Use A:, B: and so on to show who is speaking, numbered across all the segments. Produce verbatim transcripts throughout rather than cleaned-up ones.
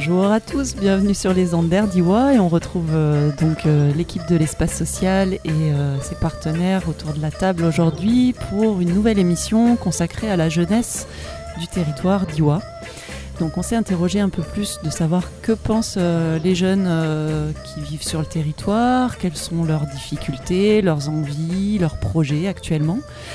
A: Bonjour à tous, bienvenue sur les ondes d'Air d'I W A et on retrouve euh, donc euh, l'équipe de l'espace social et euh, ses partenaires autour de la table aujourd'hui pour une nouvelle émission consacrée à la jeunesse du territoire d'I W A. Donc on s'est interrogé un peu plus de savoir que pensent euh, les jeunes euh, qui vivent sur le territoire, quelles sont leurs difficultés, leurs envies, leurs projets actuellement.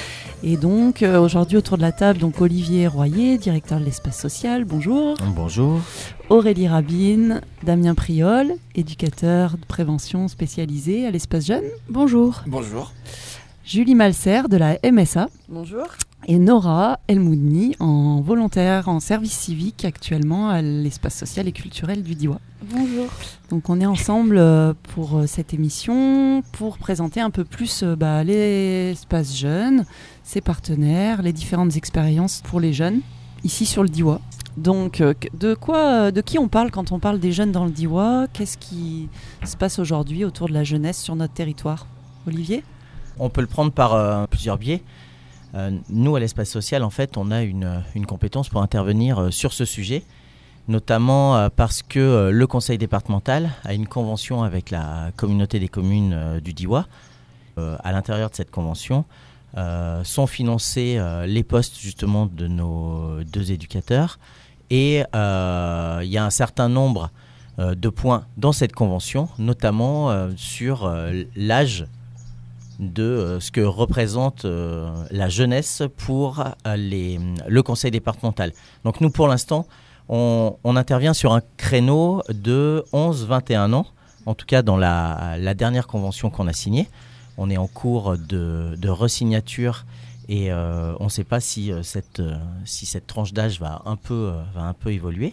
A: Et donc euh, aujourd'hui autour de la table, donc Olivier Royer, directeur de l'espace social, bonjour.
B: Bonjour.
A: Aurélie Rabine, Damien Priol, éducateur de prévention spécialisé à l'espace jeune. Bonjour.
C: Bonjour.
A: Julie Malser de la M S A.
D: Bonjour.
A: Et Nora Elmoudni, en volontaire en service civique actuellement à l'espace social et culturel du D I W A.
D: Bonjour.
A: Donc on est ensemble pour cette émission pour présenter un peu plus bah, l'espace jeune, ses partenaires, les différentes expériences pour les jeunes ici sur le D I W A. Donc de quoi, de qui on parle quand on parle des jeunes dans le D I W A ? Qu'est-ce qui se passe aujourd'hui autour de la jeunesse sur notre territoire ? Olivier ?
B: On peut le prendre par euh, plusieurs biais. Euh, nous, à l'espace social, en fait, on a une, une compétence pour intervenir euh, sur ce sujet, notamment euh, parce que euh, le conseil départemental a une convention avec la communauté des communes euh, du D I W A. Euh, à l'intérieur de cette convention, euh, sont financés euh, les postes justement de nos deux éducateurs. Et euh, il y a un certain nombre euh, de points dans cette convention, notamment euh, sur euh, l'âge de euh, ce que représente euh, la jeunesse pour euh, les, le conseil départemental. Donc nous, pour l'instant, on, on intervient sur un créneau de onze à vingt et un ans, en tout cas dans la, la dernière convention qu'on a signée. On est en cours de, de resignature et euh, on ne sait pas si, euh, cette, euh, si cette tranche d'âge va un peu, euh, va un peu évoluer.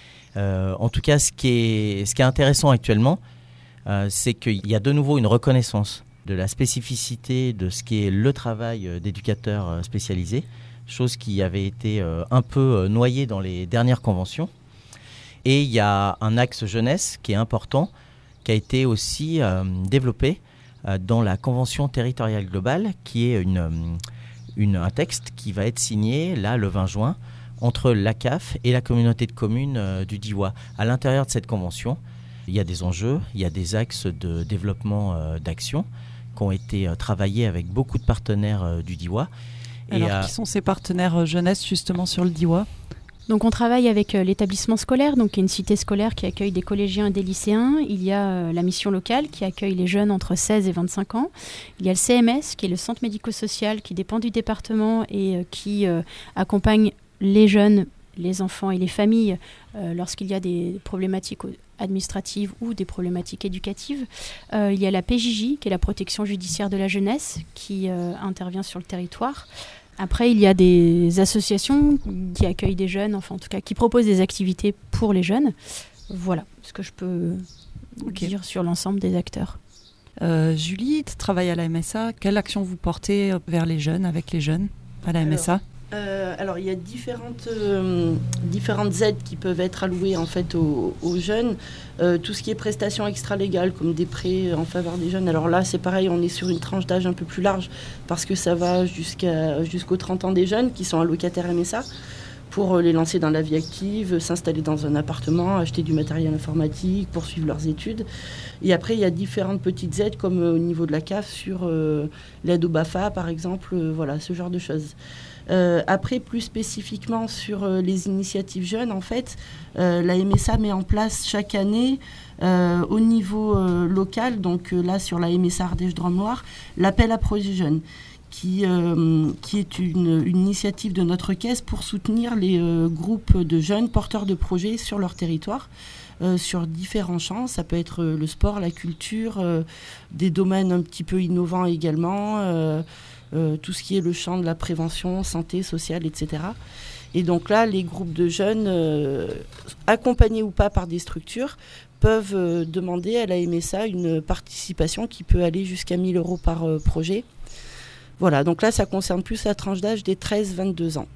B: Euh, en tout cas, ce qui est, ce qui est intéressant actuellement, euh, c'est qu'il y a de nouveau une reconnaissance de la spécificité de ce qui est le travail d'éducateur spécialisé, chose qui avait été un peu noyée dans les dernières conventions. Et il y a un axe jeunesse qui est important, qui a été aussi euh, développé euh, dans la convention territoriale globale, qui est une, une, un texte qui va être signé là le vingt juin entre l'A C A F et la communauté de communes euh, du D I W A. À l'intérieur de cette convention, il y a des enjeux, il y a des axes de développement euh, d'action qui ont été euh, travaillés avec beaucoup de partenaires euh, du D I W A.
A: Et Alors, euh, qui sont ces partenaires euh, jeunesse justement sur le D I W A ?
D: Donc on travaille avec euh, l'établissement scolaire, donc une cité scolaire qui accueille des collégiens et des lycéens. Il y a euh, la mission locale qui accueille les jeunes entre seize et vingt-cinq ans. Il y a le C M S qui est le centre médico-social qui dépend du département et euh, qui euh, accompagne les jeunes, les enfants et les familles euh, lorsqu'il y a des problématiques administratives ou des problématiques éducatives. Euh, il y a la P J J, qui est la protection judiciaire de la jeunesse, qui euh, intervient sur le territoire. Après, il y a des associations qui accueillent des jeunes, enfin en tout cas, qui proposent des activités pour les jeunes. Voilà ce que je peux okay. dire sur l'ensemble des acteurs.
A: Euh, Julie, tu travailles à la M S A. Quelle action vous portez vers les jeunes, avec les jeunes à la M S A ?
E: Alors, Euh, alors il y a différentes, euh, différentes aides qui peuvent être allouées en fait aux, aux jeunes. Euh, tout ce qui est prestations extra-légales comme des prêts en faveur des jeunes. Alors là c'est pareil, on est sur une tranche d'âge un peu plus large parce que ça va jusqu'à, jusqu'aux trente ans des jeunes qui sont allocataires M S A pour les lancer dans la vie active, s'installer dans un appartement, acheter du matériel informatique, poursuivre leurs études. Et après, il y a différentes petites aides comme au niveau de la C A F sur euh, l'aide au BAFA par exemple, euh, voilà, ce genre de choses. Euh, après, plus spécifiquement sur euh, les initiatives jeunes, en fait, euh, la M S A met en place chaque année, euh, au niveau euh, local, donc euh, là sur la M S A Ardèche-Drôme-Loire, l'appel à projets jeunes, qui, euh, qui est une, une initiative de notre caisse pour soutenir les euh, groupes de jeunes porteurs de projets sur leur territoire. Euh, sur différents champs, ça peut être euh, le sport, la culture, euh, des domaines un petit peu innovants également, euh, Euh, tout ce qui est le champ de la prévention, santé, sociale, et cetera. Et donc là, les groupes de jeunes, euh, accompagnés ou pas par des structures, peuvent euh, demander à la M S A une participation qui peut aller jusqu'à mille euros par euh, projet. Voilà, donc là, ça concerne plus la tranche d'âge des treize à vingt-deux ans.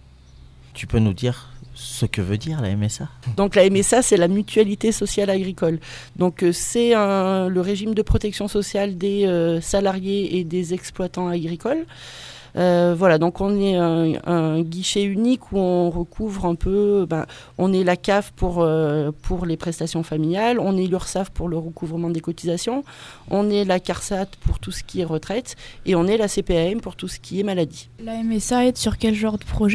B: Tu peux nous dire ce que veut dire la M S A ?
E: Donc la M S A, c'est la mutualité sociale agricole. Donc euh, c'est un, le régime de protection sociale des euh, salariés et des exploitants agricoles. Euh, voilà, donc on est un, un guichet unique où on recouvre un peu, ben, on est la C A F pour, euh, pour les prestations familiales, on est l'URSSAF pour le recouvrement des cotisations, on est la CARSAT pour tout ce qui est retraite et on est la C P A M pour tout ce qui est maladie.
C: La M S A aide sur quel genre de projet ?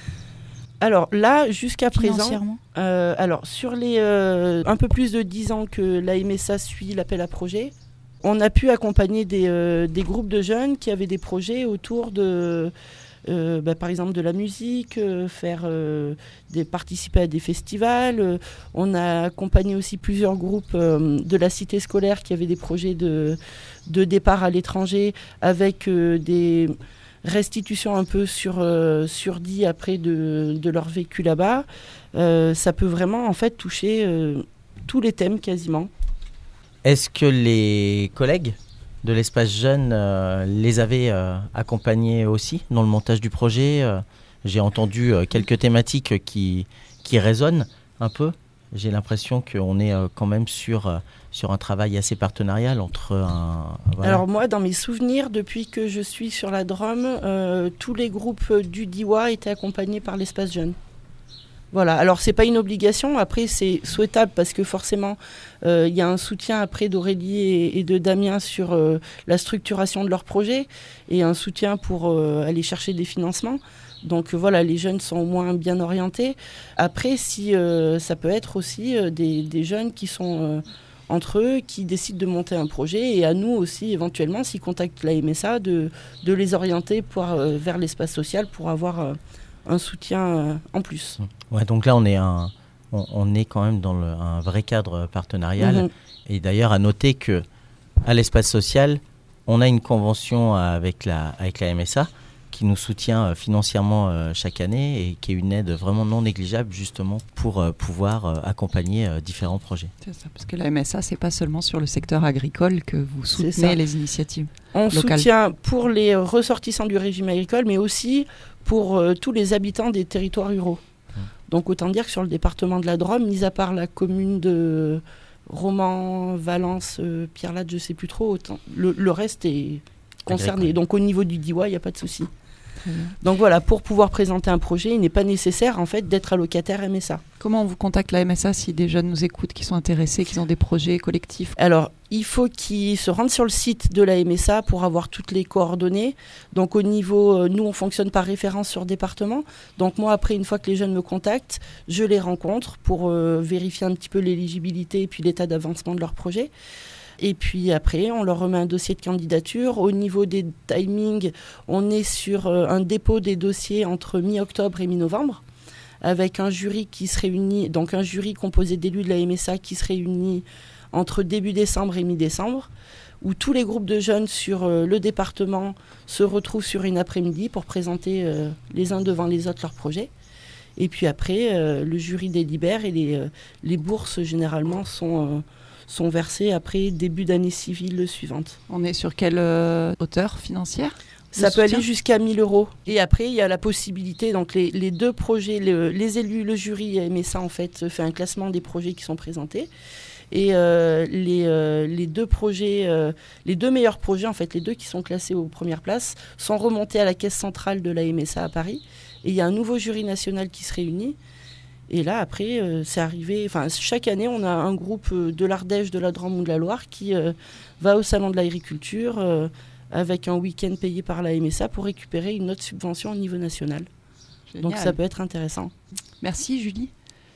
E: Alors là, jusqu'à présent,
C: Financièrement ?
E: euh, alors, sur les euh, un peu plus de dix ans que la M S A suit l'appel à projet, on a pu accompagner des, euh, des groupes de jeunes qui avaient des projets autour de, euh, bah, par exemple, de la musique, euh, faire euh, des, participer à des festivals. Euh, on a accompagné aussi plusieurs groupes euh, de la cité scolaire qui avaient des projets de, de départ à l'étranger avec euh, des restitutions un peu sur, euh, sur dix après de, de leur vécu là-bas. Euh, ça peut vraiment en fait toucher euh, tous les thèmes quasiment.
B: Est-ce que les collègues de l'espace jeune euh, les avaient euh, accompagnés aussi dans le montage du projet ? euh, J'ai entendu euh, quelques thématiques qui, qui résonnent un peu. J'ai l'impression qu'on est euh, quand même sur, euh, sur un travail assez partenarial entre un... Voilà.
E: Alors moi, dans mes souvenirs, depuis que je suis sur la Drôme, euh, tous les groupes du D I W A étaient accompagnés par l'espace jeune. Voilà, alors c'est pas une obligation, après c'est souhaitable parce que forcément il euh, y a un soutien après d'Aurélie et, et de Damien sur euh, la structuration de leur projet et un soutien pour euh, aller chercher des financements. Donc euh, voilà, les jeunes sont au moins bien orientés. Après, si euh, ça peut être aussi euh, des, des jeunes qui sont euh, entre eux, qui décident de monter un projet et à nous aussi éventuellement, s'ils contactent la M S A, de, de les orienter pour, euh, vers l'espace social pour avoir... Euh, un soutien euh, en plus.
B: Ouais, donc là, on est, un, on, on est quand même dans le, un vrai cadre partenarial. Mmh. Et d'ailleurs, à noter qu'à l'espace social, on a une convention avec la, avec la M S A qui nous soutient financièrement euh, chaque année et qui est une aide vraiment non négligeable justement pour euh, pouvoir euh, accompagner euh, différents projets.
A: C'est ça, parce que la M S A, c'est pas seulement sur le secteur agricole que vous soutenez les initiatives
E: On
A: locales.
E: soutient pour les ressortissants du régime agricole, mais aussi pour euh, tous les habitants des territoires ruraux. Mmh. Donc autant dire que sur le département de la Drôme, mis à part la commune de Romans, Valence, euh, Pierre-Latte, je ne sais plus trop, autant, le, le reste est concerné. Agricole. Donc au niveau du D I W A, il n'y a pas de souci. Mmh. Donc voilà, pour pouvoir présenter un projet, il n'est pas nécessaire en fait d'être allocataire M S A.
A: Comment on vous contacte la M S A si des jeunes nous écoutent, qui sont intéressés, qui ont des projets collectifs ?
E: Alors, il faut qu'ils se rendent sur le site de la M S A pour avoir toutes les coordonnées. Donc au niveau, euh, nous on fonctionne par référence sur département. Donc moi après, une fois que les jeunes me contactent, je les rencontre pour euh, vérifier un petit peu l'éligibilité et puis l'état d'avancement de leur projet. Et puis après, on leur remet un dossier de candidature. Au niveau des timings, on est sur euh, un dépôt des dossiers entre mi-octobre et mi-novembre, avec un jury qui se réunit, donc un jury composé d'élus de la M S A qui se réunit entre début décembre et mi-décembre, où tous les groupes de jeunes sur euh, le département se retrouvent sur une après-midi pour présenter euh, les uns devant les autres leurs projets. Et puis après, euh, le jury délibère et les, euh, les bourses généralement sont... Euh, sont versés après début d'année civile suivante.
A: On est sur quelle euh, hauteur financière ?
E: Ça peut aller jusqu'à mille euros. Et après, il y a la possibilité, donc les, les deux projets, le, les élus, le jury M S A en fait, fait un classement des projets qui sont présentés. Et euh, les, euh, les deux projets, euh, les deux meilleurs projets, en fait, les deux qui sont classés aux premières places, sont remontés à la caisse centrale de la M S A à Paris. Et il y a un nouveau jury national qui se réunit. Et là, après, euh, c'est arrivé... Enfin, chaque année, on a un groupe euh, de l'Ardèche, de la Drôme ou de la Loire qui euh, va au Salon de l'Agriculture euh, avec un week-end payé par la M S A pour récupérer une autre subvention au niveau national. Génial. Donc, ça peut être intéressant.
A: Merci, Julie.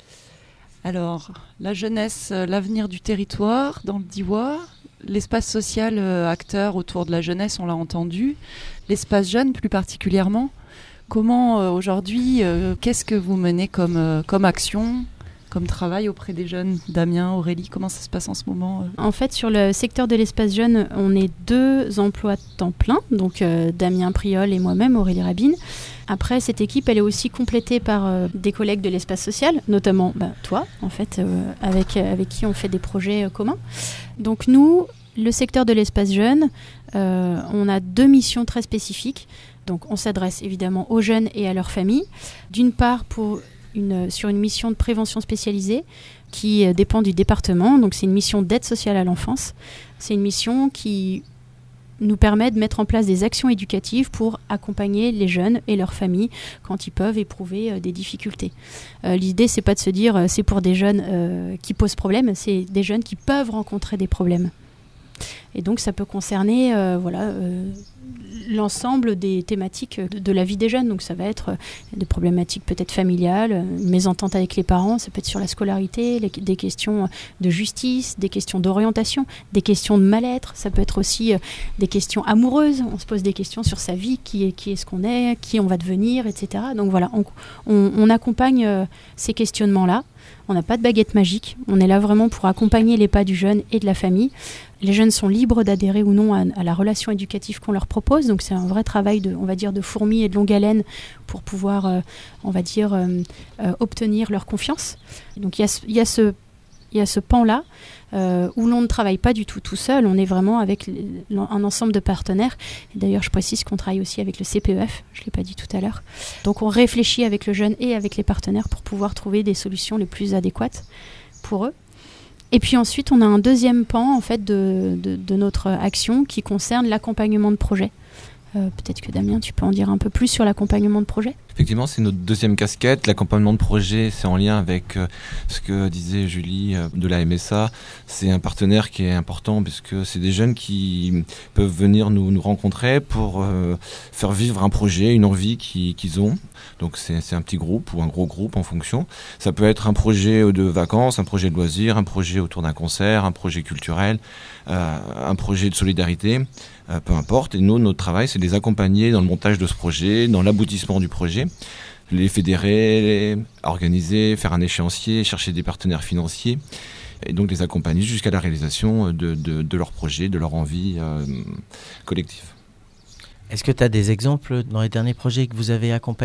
A: Alors, la jeunesse, euh, l'avenir du territoire dans le D I W A, l'espace social euh, acteur autour de la jeunesse, on l'a entendu, l'espace jeune plus particulièrement. Comment euh, aujourd'hui, euh, qu'est-ce que vous menez comme, euh, comme action, comme travail auprès des jeunes ? Damien, Aurélie, comment ça se passe en ce moment ?
D: En fait, sur le secteur de l'espace jeune, on est deux emplois temps plein, donc euh, Damien Priol et moi-même, Aurélie Rabine. Après, cette équipe, elle est aussi complétée par euh, des collègues de l'espace social, notamment bah, toi, en fait, euh, avec, avec qui on fait des projets euh, communs. Donc nous, le secteur de l'espace jeune, euh, on a deux missions très spécifiques. Donc on s'adresse évidemment aux jeunes et à leurs familles. D'une part, pour une, sur une mission de prévention spécialisée qui euh, dépend du département. Donc c'est une mission d'aide sociale à l'enfance. C'est une mission qui nous permet de mettre en place des actions éducatives pour accompagner les jeunes et leurs familles quand ils peuvent éprouver euh, des difficultés. Euh, l'idée, c'est pas de se dire euh, c'est pour des jeunes euh, qui posent problème, c'est des jeunes qui peuvent rencontrer des problèmes. Et donc ça peut concerner euh, voilà, euh, l'ensemble des thématiques de, de la vie des jeunes. Donc ça va être euh, des problématiques peut-être familiales, une mésentente avec les parents, ça peut être sur la scolarité, les, des questions de justice, des questions d'orientation, des questions de mal-être, ça peut être aussi euh, des questions amoureuses. On se pose des questions sur sa vie, qui est, qui est ce qu'on est, qui on va devenir, et cetera. Donc voilà, on, on, on accompagne euh, ces questionnements-là. On n'a pas de baguette magique, on est là vraiment pour accompagner les pas du jeune et de la famille. Les jeunes sont libres d'adhérer ou non à, à la relation éducative qu'on leur propose, donc c'est un vrai travail de, on va dire, de fourmi et de longue haleine pour pouvoir, euh, on va dire, euh, euh, obtenir leur confiance. Donc il y a, il y a ce, il y a ce pan-là euh, où l'on ne travaille pas du tout tout seul, on est vraiment avec un ensemble de partenaires. Et d'ailleurs, je précise qu'on travaille aussi avec le C P E F, je ne l'ai pas dit tout à l'heure. Donc on réfléchit avec le jeune et avec les partenaires pour pouvoir trouver des solutions les plus adéquates pour eux. Et puis ensuite, on a un deuxième pan en fait, de, de, de notre action qui concerne l'accompagnement de projet. Euh, peut-être que Damien, tu peux en dire un peu plus sur l'accompagnement de projet ?
F: Effectivement, c'est notre deuxième casquette. L'accompagnement de projet, c'est en lien avec euh, ce que disait Julie euh, de la M S A. C'est un partenaire qui est important puisque c'est des jeunes qui peuvent venir nous, nous rencontrer pour euh, faire vivre un projet, une envie qui, qu'ils ont. Donc c'est, c'est un petit groupe ou un gros groupe en fonction. Ça peut être un projet de vacances, un projet de loisirs, un projet autour d'un concert, un projet culturel, euh, un projet de solidarité. Euh, peu importe, et nous, notre travail, c'est de les accompagner dans le montage de ce projet, dans l'aboutissement du projet, les fédérer, les organiser, faire un échéancier, chercher des partenaires financiers, et donc les accompagner jusqu'à la réalisation de, de, de leur projet, de leur envie euh, collective.
B: Est-ce que tu as des exemples dans les derniers projets que vous avez accompagnés ?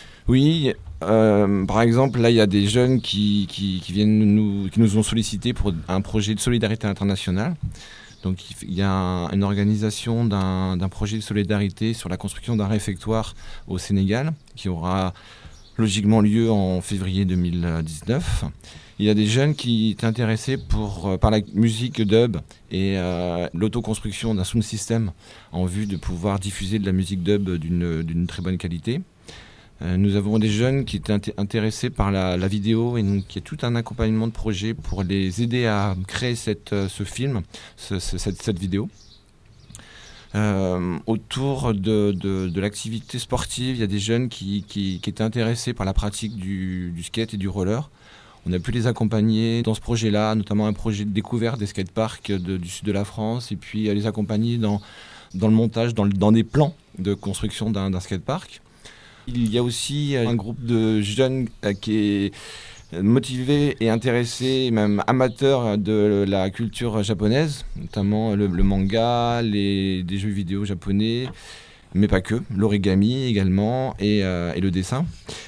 F: Oui, euh, par exemple, là, il y a des jeunes qui, qui, qui, viennent nous, qui nous ont sollicité pour un projet de solidarité internationale. Donc il y a un, une organisation d'un, d'un projet de solidarité sur la construction d'un réfectoire au Sénégal qui aura logiquement lieu en février deux mille dix-neuf. Il y a des jeunes qui étaient intéressés pour, par la musique dub et euh, l'autoconstruction d'un sound system en vue de pouvoir diffuser de la musique dub d'une, d'une très bonne qualité. Nous avons des jeunes qui étaient int- intéressés par la, la vidéo et donc il y a tout un accompagnement de projet pour les aider à créer cette, ce film, ce, ce, cette, cette vidéo. Euh, autour de, de, de l'activité sportive, il y a des jeunes qui, qui, qui étaient intéressés par la pratique du, du skate et du roller. On a pu les accompagner dans ce projet-là, notamment un projet de découverte des skateparks de, du sud de la France, et puis les accompagner dans, dans le montage, dans, dans des plans de construction d'un, d'un skatepark. Il y a aussi un groupe de jeunes qui est motivé et intéressé, même amateur de la culture japonaise, notamment le, le manga, les, des jeux vidéo japonais, mais pas que, l'origami également et, euh, et le dessin.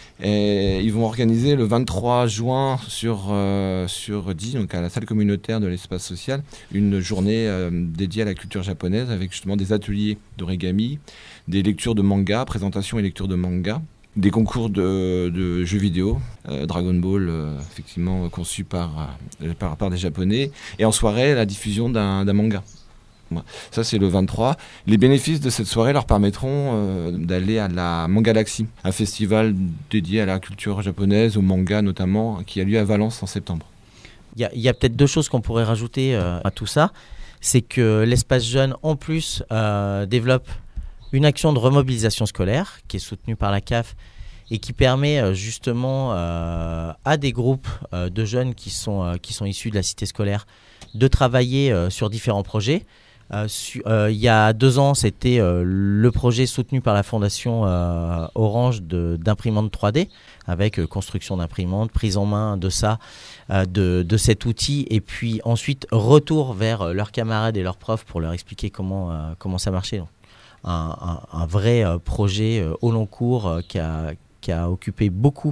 F: Et ils vont organiser le vingt-trois juin sur, euh, sur dix, donc à la salle communautaire de l'espace social, une journée euh, dédiée à la culture japonaise avec justement des ateliers d'origami, des lectures de manga, présentations et lectures de manga, des concours de, de jeux vidéo, euh, Dragon Ball, euh, effectivement conçu par, euh, par, par des Japonais, et en soirée, la diffusion d'un, d'un manga. Ça, c'est le vingt-trois. Les bénéfices de cette soirée leur permettront euh, d'aller à la Mangalaxy, un festival dédié à la culture japonaise, au manga notamment, qui a lieu à Valence en septembre.
B: Il y a, y a peut-être deux choses qu'on pourrait rajouter euh, à tout ça. C'est que l'espace jeune, en plus, euh, développe une action de remobilisation scolaire qui est soutenue par la C A F et qui permet euh, justement euh, à des groupes euh, de jeunes qui sont, euh, qui sont issus de la cité scolaire de travailler euh, sur différents projets. Euh, su, euh, il y a deux ans, c'était euh, le projet soutenu par la fondation euh, Orange de, d'imprimantes trois D, avec euh, construction d'imprimantes, prise en main de ça, euh, de, de cet outil, et puis ensuite retour vers euh, leurs camarades et leurs profs pour leur expliquer comment, euh, comment ça marchait. Donc, un, un, un vrai euh, projet euh, au long cours euh, qui, a, qui a occupé beaucoup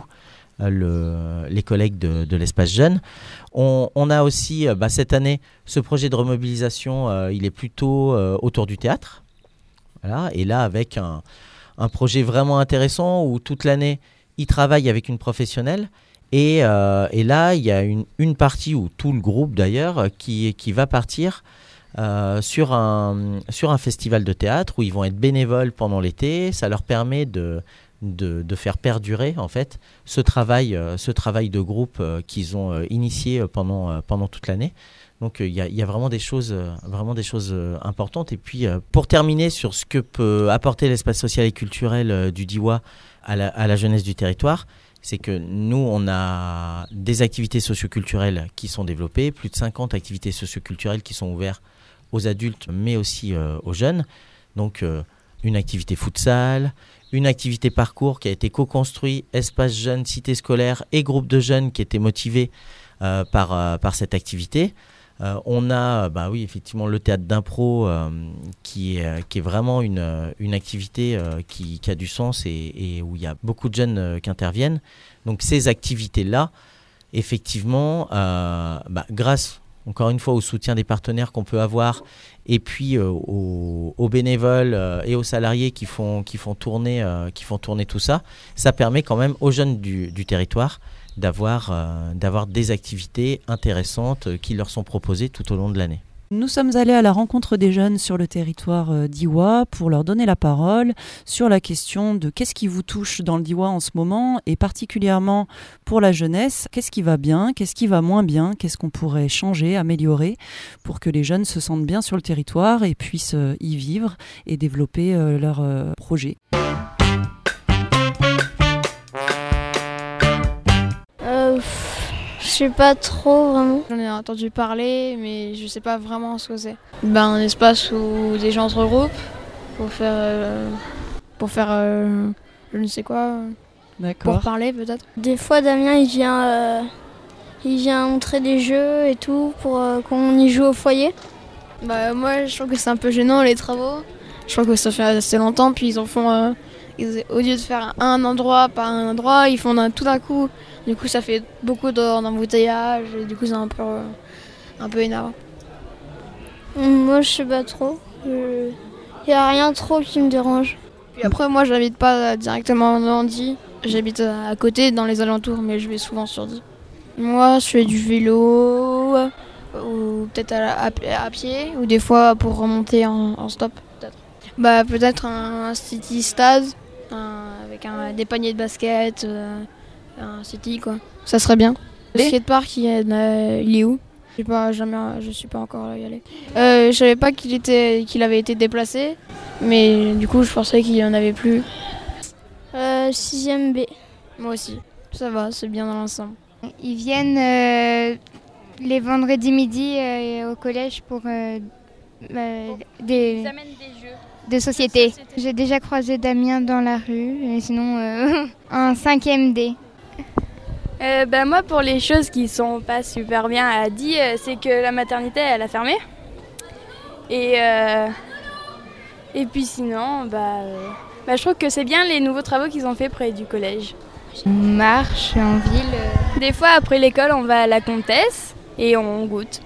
B: Le, les collègues de, de l'espace jeune. On, on a aussi, euh, bah, cette année, ce projet de remobilisation, euh, il est plutôt euh, autour du théâtre. Voilà. Et là, avec un, un projet vraiment intéressant où toute l'année, il travaille avec une professionnelle. Et, euh, et là, il y a une, une partie, ou tout le groupe d'ailleurs, qui, qui va partir euh, sur, un, sur un festival de théâtre où ils vont être bénévoles pendant l'été. Ça leur permet de, de, de faire perdurer en fait, ce, travail, euh, ce travail de groupe euh, qu'ils ont euh, initié pendant, euh, pendant toute l'année. Donc il euh, y, y a vraiment des choses, euh, vraiment des choses euh, importantes. Et puis euh, pour terminer sur ce que peut apporter l'espace social et culturel euh, du Diois à la, à la jeunesse du territoire, c'est que nous, on a des activités socioculturelles qui sont développées, plus de cinquante activités socioculturelles qui sont ouvertes aux adultes, mais aussi euh, aux jeunes. Donc euh, une activité futsal, une activité parcours qui a été co-construite, espace jeunes, cité scolaire et groupe de jeunes qui étaient motivés euh, par, euh, par cette activité. Euh, on a, bah oui, effectivement, le théâtre d'impro euh, qui, est, qui est vraiment une, une activité euh, qui, qui a du sens et, et où il y a beaucoup de jeunes euh, qui interviennent. Donc ces activités-là, effectivement, euh, bah, grâce, encore une fois, au soutien des partenaires qu'on peut avoir et puis euh, aux, aux bénévoles euh, et aux salariés qui font, qui, font tourner, euh, qui font tourner tout ça, ça permet quand même aux jeunes du, du territoire D'avoir, euh, d'avoir des activités intéressantes qui leur sont proposées tout au long de l'année.
A: Nous sommes allés à la rencontre des jeunes sur le territoire euh, d'Iwa pour leur donner la parole sur la question de qu'est-ce qui vous touche dans le Diois en ce moment et particulièrement pour la jeunesse, qu'est-ce qui va bien, qu'est-ce qui va moins bien, qu'est-ce qu'on pourrait changer, améliorer pour que les jeunes se sentent bien sur le territoire et puissent euh, y vivre et développer euh, leurs euh, projets.
G: Je sais pas trop vraiment.
C: J'en ai entendu parler, mais je sais pas vraiment ce que c'est. Ben, un espace où des gens se regroupent pour faire, euh, pour faire, euh, je ne sais quoi,
A: D'accord.
C: Pour parler peut-être.
G: Des fois, Damien, il vient, euh, il vient montrer des jeux et tout pour euh, qu'on y joue au foyer.
C: Bah moi, je trouve que c'est un peu gênant les travaux. Je crois que ça fait assez longtemps, puis ils en font, euh, ils, au lieu de faire un endroit par un endroit, ils font un, tout d'un coup. Du coup, ça fait beaucoup d'embouteillage et du coup, c'est un peu, euh, un peu énervant.
G: Moi, je sais pas trop. Il n'y a rien trop qui me dérange.
C: Puis après, moi, j'habite pas directement en Normandie. J'habite à côté, dans les alentours, mais je vais souvent sur Die. Moi, je fais du vélo, ou peut-être à, à, à pied, ou des fois pour remonter en, en stop. Peut-être, bah, peut-être un, un city stade, un, avec un, des paniers de basket. Euh, un city quoi, ça serait bien. Le skatepark il est, il est où? Je sais pas, jamais, je suis pas encore y allé. Euh, je savais pas qu'il était, qu'il avait été déplacé, mais du coup je pensais qu'il y en avait plus.
G: Euh, sixième B.
C: Moi aussi, ça va, c'est bien dans l'ensemble.
H: Ils viennent euh, les vendredis midi euh, au collège pour euh, euh, des,
G: Ils amènent des jeux.
H: de société. J'ai déjà croisé Damien dans la rue, et sinon euh, en cinquième D.
I: Euh, bah moi, pour les choses qui sont pas super bien à dire, euh, c'est que la maternité elle a fermé. Et euh, et puis sinon, bah, euh, bah je trouve que c'est bien les nouveaux travaux qu'ils ont fait près du collège.
H: On marche en ville. Euh...
I: Des fois après l'école, on va à la Comtesse et on goûte.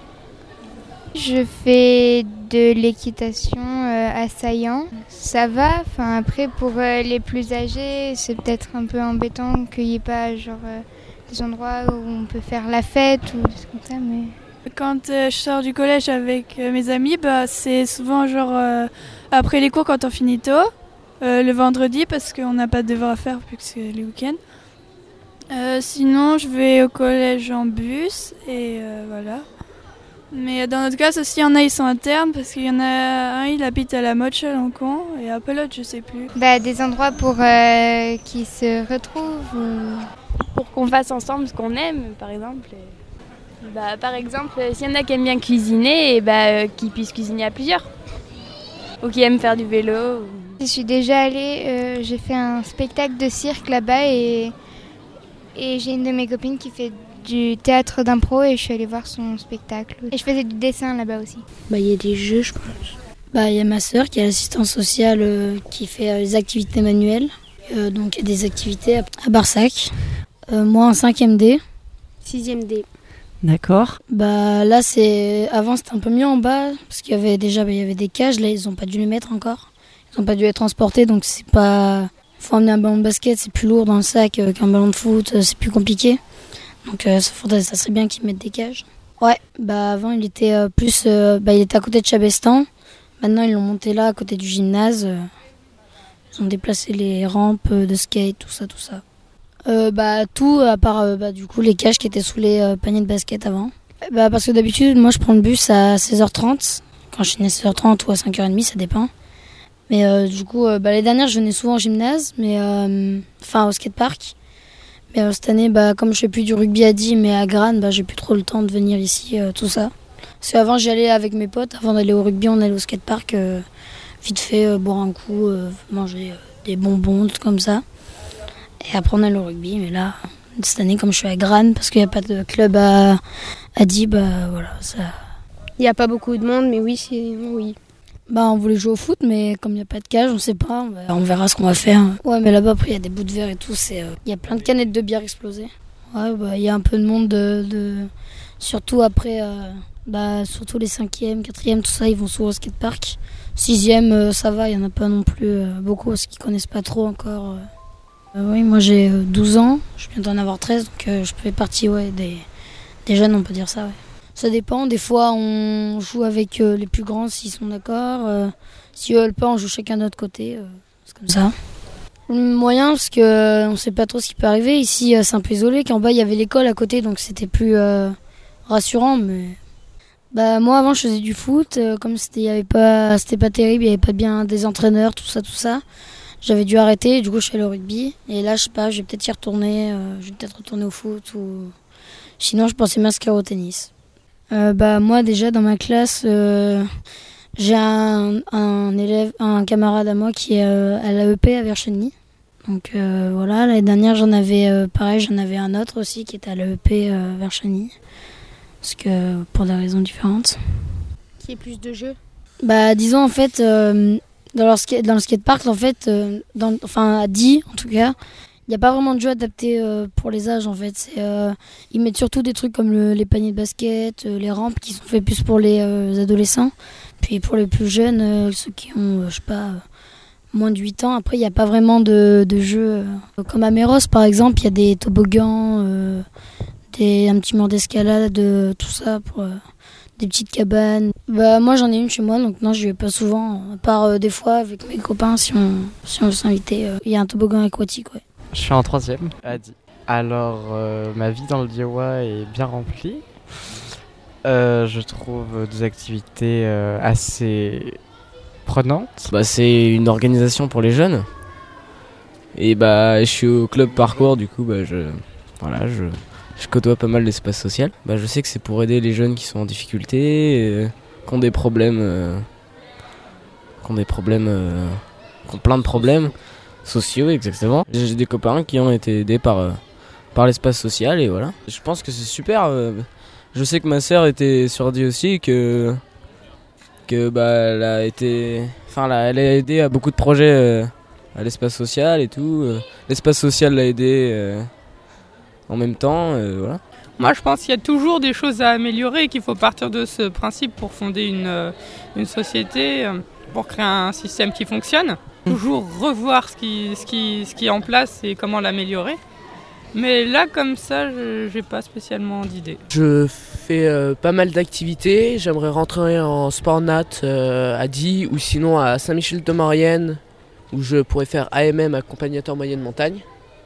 H: Je fais de l'équitation euh, à Saillant. Ça va. Enfin après pour euh, les plus âgés, c'est peut-être un peu embêtant qu'il n'y ait pas genre euh, des endroits où on peut faire la fête ou des trucs comme ça, mais...
J: Quand euh, je sors du collège avec euh, mes amis, bah, c'est souvent genre euh, après les cours quand on finit tôt, euh, le vendredi parce qu'on n'a pas de devoirs à faire vu que c'est les week-ends. Euh, sinon, je vais au collège en bus et euh, voilà. Mais dans notre cas aussi, il y en a, ils sont internes parce qu'il y en a un, il habite à la Motte-Chalancon et après l'autre, je sais plus.
H: Bah, des endroits pour euh, qu'ils se retrouvent ou...
I: Pour qu'on fasse ensemble ce qu'on aime, par exemple. Et, bah, par exemple, s'il y en a qui aiment bien cuisiner, et bah, euh, qu'ils puissent cuisiner à plusieurs. Ou qui aiment faire du vélo. Ou...
H: Je suis déjà allée, euh, j'ai fait un spectacle de cirque là-bas et, et j'ai une de mes copines qui fait du théâtre d'impro et je suis allée voir son spectacle. Et je faisais du dessin là-bas aussi.
K: Bah, il y a des jeux, je pense. Bah, il y a ma sœur qui est assistante sociale euh, qui fait euh, les activités manuelles. Euh, donc, il y a des activités à, à Barsac. Euh, moi en cinquième D.
G: sixième D.
A: D'accord.
K: Bah là c'est avant c'était un peu mieux en bas parce qu'il y avait déjà bah, il y avait des cages, là ils ont pas dû les mettre encore. Ils ont pas dû être transportés donc c'est pas faut emmener un ballon de basket, c'est plus lourd dans le sac euh, qu'un ballon de foot, euh, c'est plus compliqué. Donc euh, ça faudrait ça serait bien qu'ils mettent des cages. Ouais, bah avant il était euh, plus, euh, bah, il était à côté de Chabestan. Maintenant ils l'ont monté là à côté du gymnase. Euh, ils ont déplacé les rampes euh, de skate, tout ça, tout ça. Euh, bah tout à part euh, bah, du coup les cages qui étaient sous les euh, paniers de basket avant. Bah parce que d'habitude moi je prends le bus à seize heures trente. Quand je finis à seize heures trente ou à cinq heures trente, ça dépend. Mais euh, du coup, euh, bah, les dernières je venais souvent au gymnase, mais euh, enfin au skatepark. Mais euh, cette année, bah, comme je fais plus du rugby à dix mais à Grane, bah, j'ai plus trop le temps de venir ici, euh, tout ça. Parce qu'avant j'y allais avec mes potes, avant d'aller au rugby on allait au skatepark, euh, vite fait euh, boire un coup, euh, manger euh, des bonbons, tout comme ça. Et après on allait au rugby, mais là, cette année comme je suis à Grane, parce qu'il n'y a pas de club à, à dix, bah voilà, ça...
L: Il n'y a pas beaucoup de monde, mais oui, c'est... oui.
K: Bah on voulait jouer au foot, mais comme il n'y a pas de cage, on sait pas, on, va... on verra ce qu'on va faire. Ouais, mais là-bas après il y a des bouts de verre et tout, c'est, il euh... y a plein de canettes de bière explosées. Ouais, bah il y a un peu de monde, de, de... surtout après, euh... bah surtout les cinquièmes, quatrièmes, tout ça, ils vont souvent au skatepark. Sixième, euh, ça va, il n'y en a pas non plus euh, beaucoup, parce qu'ils connaissent pas trop encore. Euh... Euh, oui, moi j'ai euh, douze ans, je viens d'en avoir treize, donc euh, je fais partie ouais, des... des jeunes, on peut dire ça, ouais. Ça dépend, des fois on joue avec euh, les plus grands s'ils sont d'accord. Euh, si eux veulent pas, on joue chacun de notre côté. Euh, c'est comme ça. Le moyen, parce qu'on euh, ne sait pas trop ce qui peut arriver. Ici, euh, c'est un peu isolé. Qu'en bas, il y avait l'école à côté, donc c'était plus euh, rassurant. Mais bah, moi, avant, je faisais du foot. Euh, comme c'était, y avait pas, c'était pas terrible, il n'y avait pas bien des entraîneurs, tout ça, tout ça. J'avais dû arrêter, du coup, je suis allée au rugby. Et là, je sais pas, je vais peut-être y retourner. Euh, je vais peut-être retourner au foot. Ou... Sinon, je pensais m'inscrire au tennis. Euh, bah moi déjà dans ma classe euh, j'ai un, un élève, un camarade à moi qui est euh, à l'A E P à Vercheny. Donc euh, voilà, l'année dernière j'en avais euh, pareil, j'en avais un autre aussi qui était à l'A E P euh, Vercheny. Parce que pour des raisons différentes.
L: Qui est plus de jeux.
K: Bah disons en fait euh, dans, leur skate, dans le skatepark en fait, euh, dans, enfin à dix en tout cas. Il n'y a pas vraiment de jeux adaptés euh, pour les âges en fait. C'est, euh, ils mettent surtout des trucs comme le, les paniers de basket, euh, les rampes qui sont faits plus pour les euh, adolescents. Puis pour les plus jeunes, euh, ceux qui ont, euh, je sais pas, euh, moins de huit ans. Après, il n'y a pas vraiment de, de jeux. Euh, comme à Méros par exemple, il y a des toboggans, euh, des, un petit mur d'escalade, euh, tout ça pour euh, des petites cabanes. Bah, moi j'en ai une chez moi, donc non, je vais pas souvent. À part euh, des fois avec mes copains si on, si on veut s'inviter. Euh, il y a un toboggan aquatique, ouais.
M: Je suis en troisième à dix. Alors, euh, ma vie dans le D I W A est bien remplie. Euh, je trouve des activités euh, assez prenantes.
N: Bah, c'est une organisation pour les jeunes. Et bah, je suis au club parcours, du coup, bah, je, voilà, je, je côtoie pas mal l'espace social. Bah, je sais que c'est pour aider les jeunes qui sont en difficulté, et, qui ont des problèmes, euh, qui ont des problèmes, euh, qui ont plein de problèmes. Sociaux, exactement. J'ai des copains qui ont été aidés par, euh, par l'espace social et voilà. Je pense que c'est super. Euh, je sais que ma sœur était sur D aussi et que, que bah, elle a été, enfin, là, elle a aidé à beaucoup de projets euh, à l'espace social et tout. Euh, l'espace social l'a aidé euh, en même temps, euh, voilà.
O: Moi, je pense qu'il y a toujours des choses à améliorer et qu'il faut partir de ce principe pour fonder une, euh, une société, euh, pour créer un système qui fonctionne. Toujours revoir ce qui, ce, qui, ce qui est en place et comment l'améliorer. Mais là, comme ça, je n'ai pas spécialement d'idée.
P: Je fais euh, pas mal d'activités. J'aimerais rentrer en sport nat euh, à Die ou sinon à Saint-Michel-de-Maurienne où je pourrais faire A M M, accompagnateur moyenne montagne.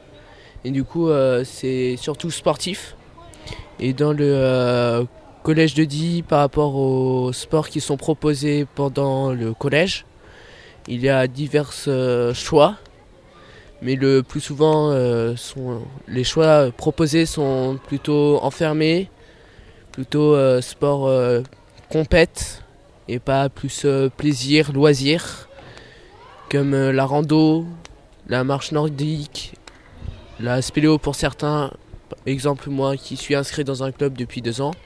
P: Et du coup, euh, c'est surtout sportif. Et dans le euh, collège de Die, par rapport aux sports qui sont proposés pendant le collège, il y a divers euh, choix, mais le plus souvent, euh, sont, les choix proposés sont plutôt enfermés, plutôt euh, sport euh, compète et pas plus euh, plaisir, loisir, comme euh, la rando, la marche nordique, la spéléo pour certains, exemple moi qui suis inscrit dans un club depuis deux ans.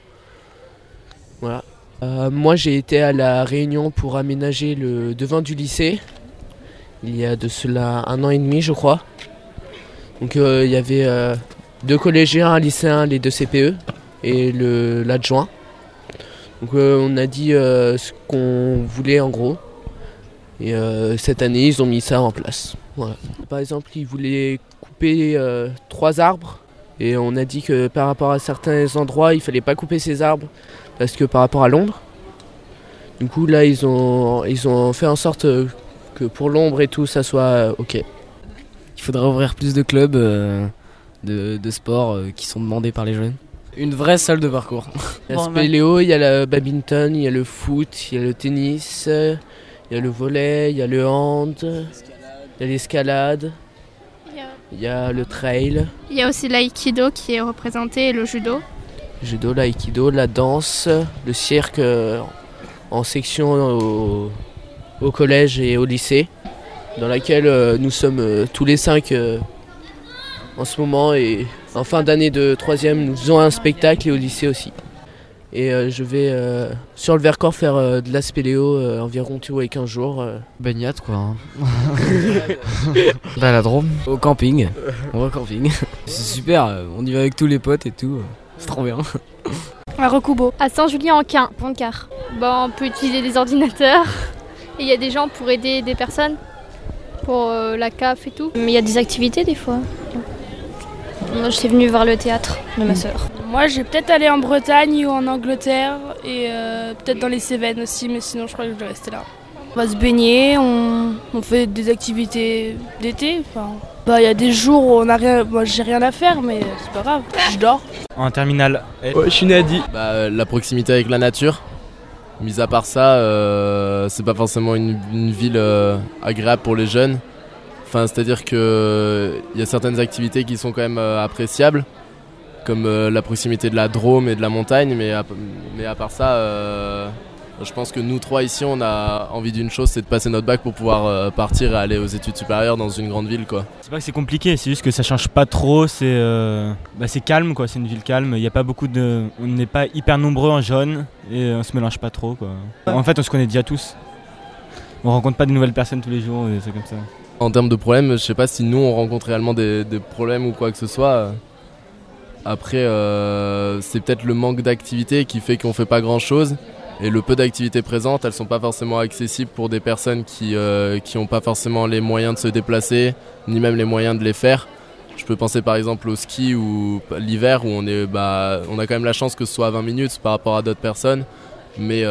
P: Voilà. Euh, moi j'ai été à la Réunion pour aménager le devant du lycée, il y a de cela un an et demi je crois. Donc euh, il y avait euh, deux collégiens, un lycéen, les deux C P E et le, l'adjoint. Donc euh, on a dit euh, ce qu'on voulait en gros. Et euh, cette année ils ont mis ça en place. Voilà. Par exemple ils voulaient couper euh, trois arbres Et on a dit que par rapport à certains endroits, il fallait pas couper ces arbres parce que par rapport à Londres. Du coup, là, ils ont, ils ont fait en sorte que pour l'ombre et tout, ça soit OK.
N: Il faudrait ouvrir plus de clubs euh, de, de sport euh, qui sont demandés par les jeunes. Une vraie salle de parcours.
P: Il y a spéléo, il y a le badminton, il y a le foot, il y a le tennis, il y a le volley, il y a le hand, il y a l'escalade, il y a le trail.
L: Il y a aussi l'aïkido qui est représenté et le judo.
P: Le judo, l'aïkido, la danse, le cirque euh, en section au, au collège et au lycée, dans laquelle euh, nous sommes euh, tous les cinq euh, en ce moment, et en fin d'année de troisième nous faisons un spectacle, et au lycée aussi. Et euh, je vais euh, sur le Vercors faire euh, de la spéléo euh, environ tu vois, quinze jours. Euh.
N: Baignade quoi. Hein. Bah la Drôme. Au camping. On va au camping. C'est super, on y va avec tous les potes et tout. C'est trop bien.
L: À Recoubeau. À Saint-Julien-en-Quin, Pont-de-Car. Bon, on peut utiliser des ordinateurs. Et il y a des gens pour aider des personnes. Pour euh, la C A F et tout. Mais il y a des activités des fois. Moi, je suis venue voir le théâtre de ma sœur.
I: Moi, je vais peut-être aller en Bretagne ou en Angleterre et euh, peut-être dans les Cévennes aussi, mais sinon, je crois que je vais rester là. On va se baigner, on, on fait des activités d'été. Enfin, bah, y a des jours où on a rien, moi, j'ai rien à faire, mais c'est pas grave, je dors.
Q: En terminale.
R: Ouais, je suis Nadi.
S: Bah, la proximité avec la nature. Mis à part ça, euh, c'est pas forcément une, une ville euh, agréable pour les jeunes. Enfin, c'est-à-dire qu'il euh, y a certaines activités qui sont quand même euh, appréciables, comme euh, la proximité de la Drôme et de la montagne, mais à, mais à part ça, euh, je pense que nous trois ici, on a envie d'une chose, c'est de passer notre bac pour pouvoir euh, partir et aller aux études supérieures dans une grande ville, quoi.
Q: C'est pas que c'est compliqué, c'est juste que ça change pas trop, c'est, euh, bah, c'est calme, quoi. C'est une ville calme, il y a pas beaucoup de, on n'est pas hyper nombreux en jaune et on se mélange pas trop, quoi. En fait, on se connaît déjà tous. On rencontre pas de nouvelles personnes tous les jours, et c'est comme ça.
S: En termes de problèmes, je sais pas si nous on rencontre réellement des, des problèmes ou quoi que ce soit. Après, euh, c'est peut-être le manque d'activité qui fait qu'on fait pas grand chose. Et le peu d'activités présentes, elles sont pas forcément accessibles pour des personnes qui euh, qui ont pas forcément les moyens de se déplacer, ni même les moyens de les faire. Je peux penser par exemple au ski ou l'hiver où on est, bah, on a quand même la chance que ce soit à vingt minutes par rapport à d'autres personnes. Mais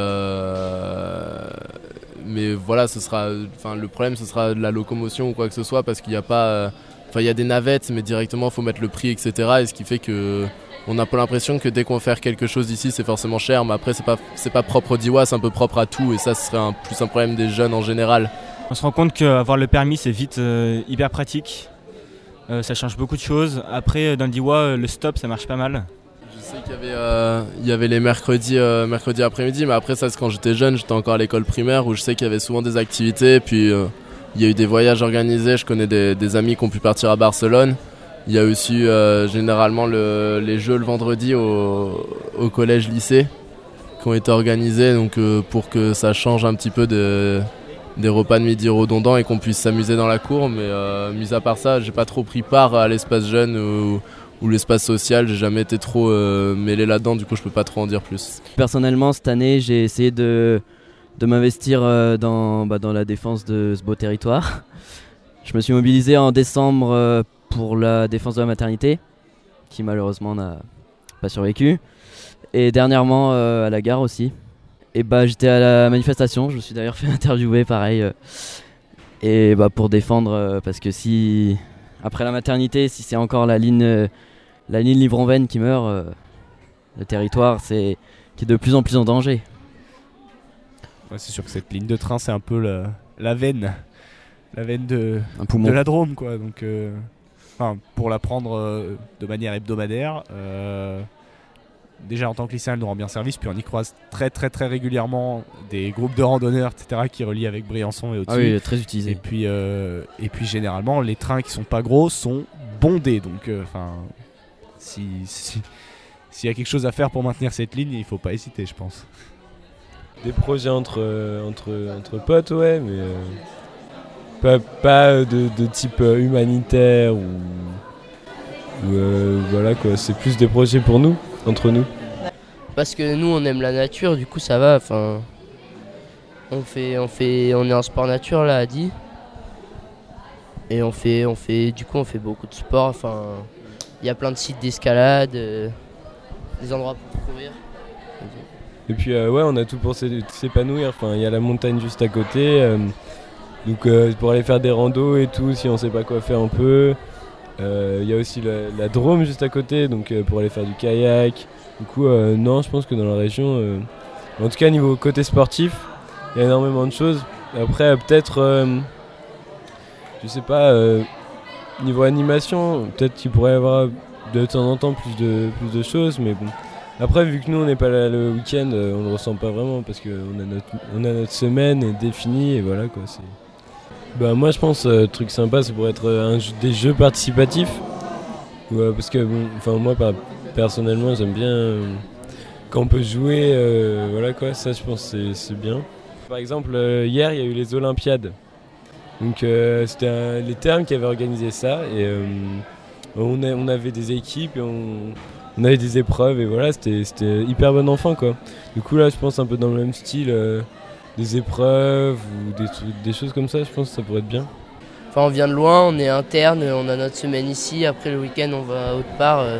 S: euh, mais voilà, ce sera, enfin le problème ce sera de la locomotion ou quoi que ce soit, parce qu'il n'y a pas, enfin il y a des navettes, mais directement il faut mettre le prix, et cetera. Et ce qui fait que on n'a pas l'impression que dès qu'on fait quelque chose ici c'est forcément cher, mais après c'est pas c'est pas propre au Diois, c'est un peu propre à tout, et ça ce serait un, plus un problème des jeunes en général.
Q: On se rend compte qu'avoir le permis c'est vite euh, hyper pratique, euh, ça change beaucoup de choses. Après dans le Diois le stop ça marche pas mal.
S: Je sais qu'il y avait, euh, il y avait les mercredis, euh, mercredis après-midi, mais après ça c'est quand j'étais jeune, j'étais encore à l'école primaire où je sais qu'il y avait souvent des activités, puis euh, il y a eu des voyages organisés, je connais des, des amis qui ont pu partir à Barcelone. Il y a aussi euh, généralement le, les jeux le vendredi au, au collège-lycée qui ont été organisés, donc euh, pour que ça change un petit peu de, des repas de midi redondants et qu'on puisse s'amuser dans la cour, mais euh, mis à part ça, j'ai pas trop pris part à l'espace jeune ou ou l'espace social, j'ai jamais été trop euh, mêlé là-dedans, du coup je peux pas trop en dire plus.
T: Personnellement cette année j'ai essayé de, de m'investir euh, dans, bah, dans la défense de ce beau territoire. Je me suis mobilisé en décembre euh, pour la défense de la maternité, qui malheureusement n'a pas survécu, et dernièrement euh, à la gare aussi. Et bah j'étais à la manifestation, je me suis d'ailleurs fait interviewer pareil, euh, et bah pour défendre, euh, parce que si après la maternité, si c'est encore la ligne... Euh, la ligne Livron-Veynes qui meurt, euh, le territoire c'est, qui est de plus en plus en danger.
U: Ouais, c'est sûr que cette ligne de train c'est un peu la, la veine, la veine de,
T: de
U: la Drôme, quoi. Donc, euh, pour la prendre euh, de manière hebdomadaire, euh, déjà en tant que lycéen elle nous rend bien service, puis on y croise très très très régulièrement des groupes de randonneurs, et cetera qui relient avec Briançon et au-dessus.
T: Ah oui, très utilisé.
U: Et puis, euh, et puis généralement les trains qui sont pas gros sont bondés, donc enfin. Euh, Si, si, s'il y a quelque chose à faire pour maintenir cette ligne, il faut pas hésiter, je pense.
R: Des projets entre, euh, entre, entre potes, ouais, mais euh, pas, pas de, de type humanitaire ou, ou euh, voilà quoi. C'est plus des projets pour nous, entre nous.
P: Parce que nous on aime la nature, du coup ça va. Enfin, on fait, on fait, on est en sport nature là à Die, et on fait, on fait, du coup on fait beaucoup de sport. Enfin.
E: il y a plein de sites d'escalade, euh, des endroits pour courir.
R: Et puis euh, ouais, on a tout pour s'é- s'épanouir. Enfin, il y a la montagne juste à côté, euh, donc euh, pour aller faire des randos et tout, si on sait pas quoi faire, on peut. Euh, Il y a aussi la, la Drôme juste à côté, donc euh, pour aller faire du kayak. Du coup, euh, non, je pense que dans la région, euh, en tout cas niveau côté sportif, il y a énormément de choses. Après, euh, peut-être, euh, je sais pas, euh, niveau animation, peut-être qu'il pourrait y avoir de temps en temps plus de plus de choses, mais bon. Après, vu que nous on n'est pas là le week-end, euh, on le ressent pas vraiment parce qu'on a notre, on a notre semaine définie et voilà quoi. C'est... Bah, moi je pense euh, truc sympa, ça pourrait être euh, un jeu- des jeux participatifs. Ouais, parce que bon, enfin moi par- personnellement j'aime bien euh, quand on peut jouer, euh, voilà quoi. Ça je pense que c'est, c'est bien. Par exemple euh, hier il y a eu les Olympiades. Donc euh, c'était un- les Thermes qui avaient organisé ça et euh, on, a- on avait des équipes et on on avait des épreuves et voilà, c'était, c'était hyper bon enfant quoi. Du coup là je pense un peu dans le même style, euh, des épreuves ou des, trucs- des choses comme ça, je pense que ça pourrait être bien.
E: Enfin, on vient de loin, on est interne, on a notre semaine ici, après le week-end on va autre part. euh.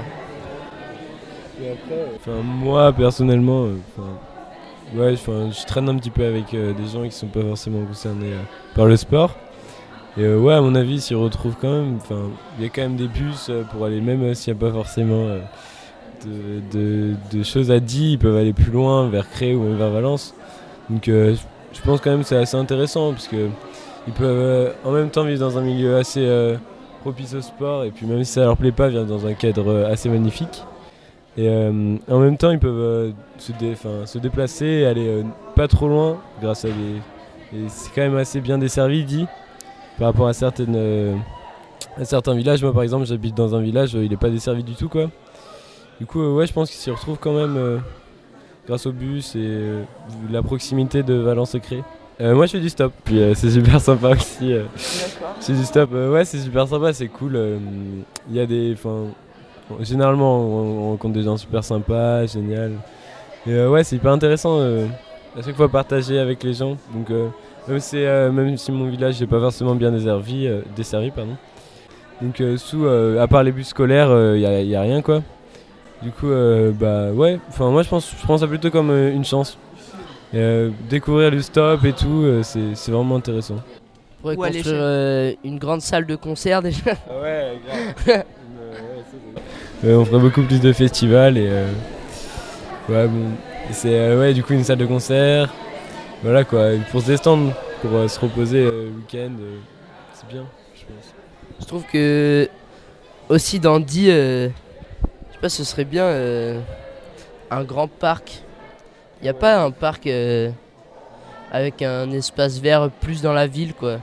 R: Enfin moi personnellement, euh, enfin, ouais, enfin, je traîne un petit peu avec euh, des gens qui sont pas forcément concernés euh, par le sport. Et euh, ouais, à mon avis, s'y retrouvent quand même. Enfin, il y a quand même des bus euh, pour aller, même euh, s'il n'y a pas forcément euh, de, de- de choses à Die, ils peuvent aller plus loin, vers Cré ou même vers Valence. Donc euh, je je pense quand même que c'est assez intéressant parce que ils peuvent euh, en même temps vivre dans un milieu assez euh, propice au sport et puis même si ça leur plaît pas, vivre dans un cadre euh, assez magnifique. Et euh, en même temps, ils peuvent euh, se, dé- 'fin, se déplacer et aller euh, pas trop loin grâce à des. Et c'est quand même assez bien desservi, dit, par rapport à, certaines, euh, à certains villages. Moi, par exemple, j'habite dans un village, euh, il est pas desservi du tout, quoi. Du coup, euh, ouais, je pense qu'ils s'y retrouvent quand même euh, grâce au bus et euh, la proximité de Valence et Cré. Euh, moi, je fais du stop, puis euh, c'est super sympa aussi. euh.
E: D'accord.
R: Je fais du stop, euh, ouais, c'est super sympa, c'est cool. euh, Il y a des. 'fin, généralement, on, on rencontre des gens super sympas, génial. Et euh, ouais, c'est hyper intéressant euh, à chaque fois partager avec les gens. Donc, euh, même, si, euh, même si mon village n'est pas forcément bien desservi, euh, desservi pardon. Donc, euh, sous, euh, à part les bus scolaires, il euh, n'y a, a rien quoi. Du coup, euh, bah ouais, enfin, moi je pense, je pense ça plutôt comme euh, une chance. Et, euh, découvrir le stop et tout, euh, c'est, c'est vraiment intéressant.
E: On pourrait construire euh, une grande salle de concert déjà.
R: Ouais, grave. Euh, on ferait beaucoup plus de festivals et euh, ouais bon et c'est euh, ouais du coup une salle de concert, voilà quoi, pour se détendre, pour euh, se reposer euh, le week-end, euh, c'est bien je pense.
E: Je trouve que aussi dans Die, euh, je sais pas, ce serait bien euh, un grand parc. Il n'y a pas un parc euh, avec un espace vert plus dans la ville quoi.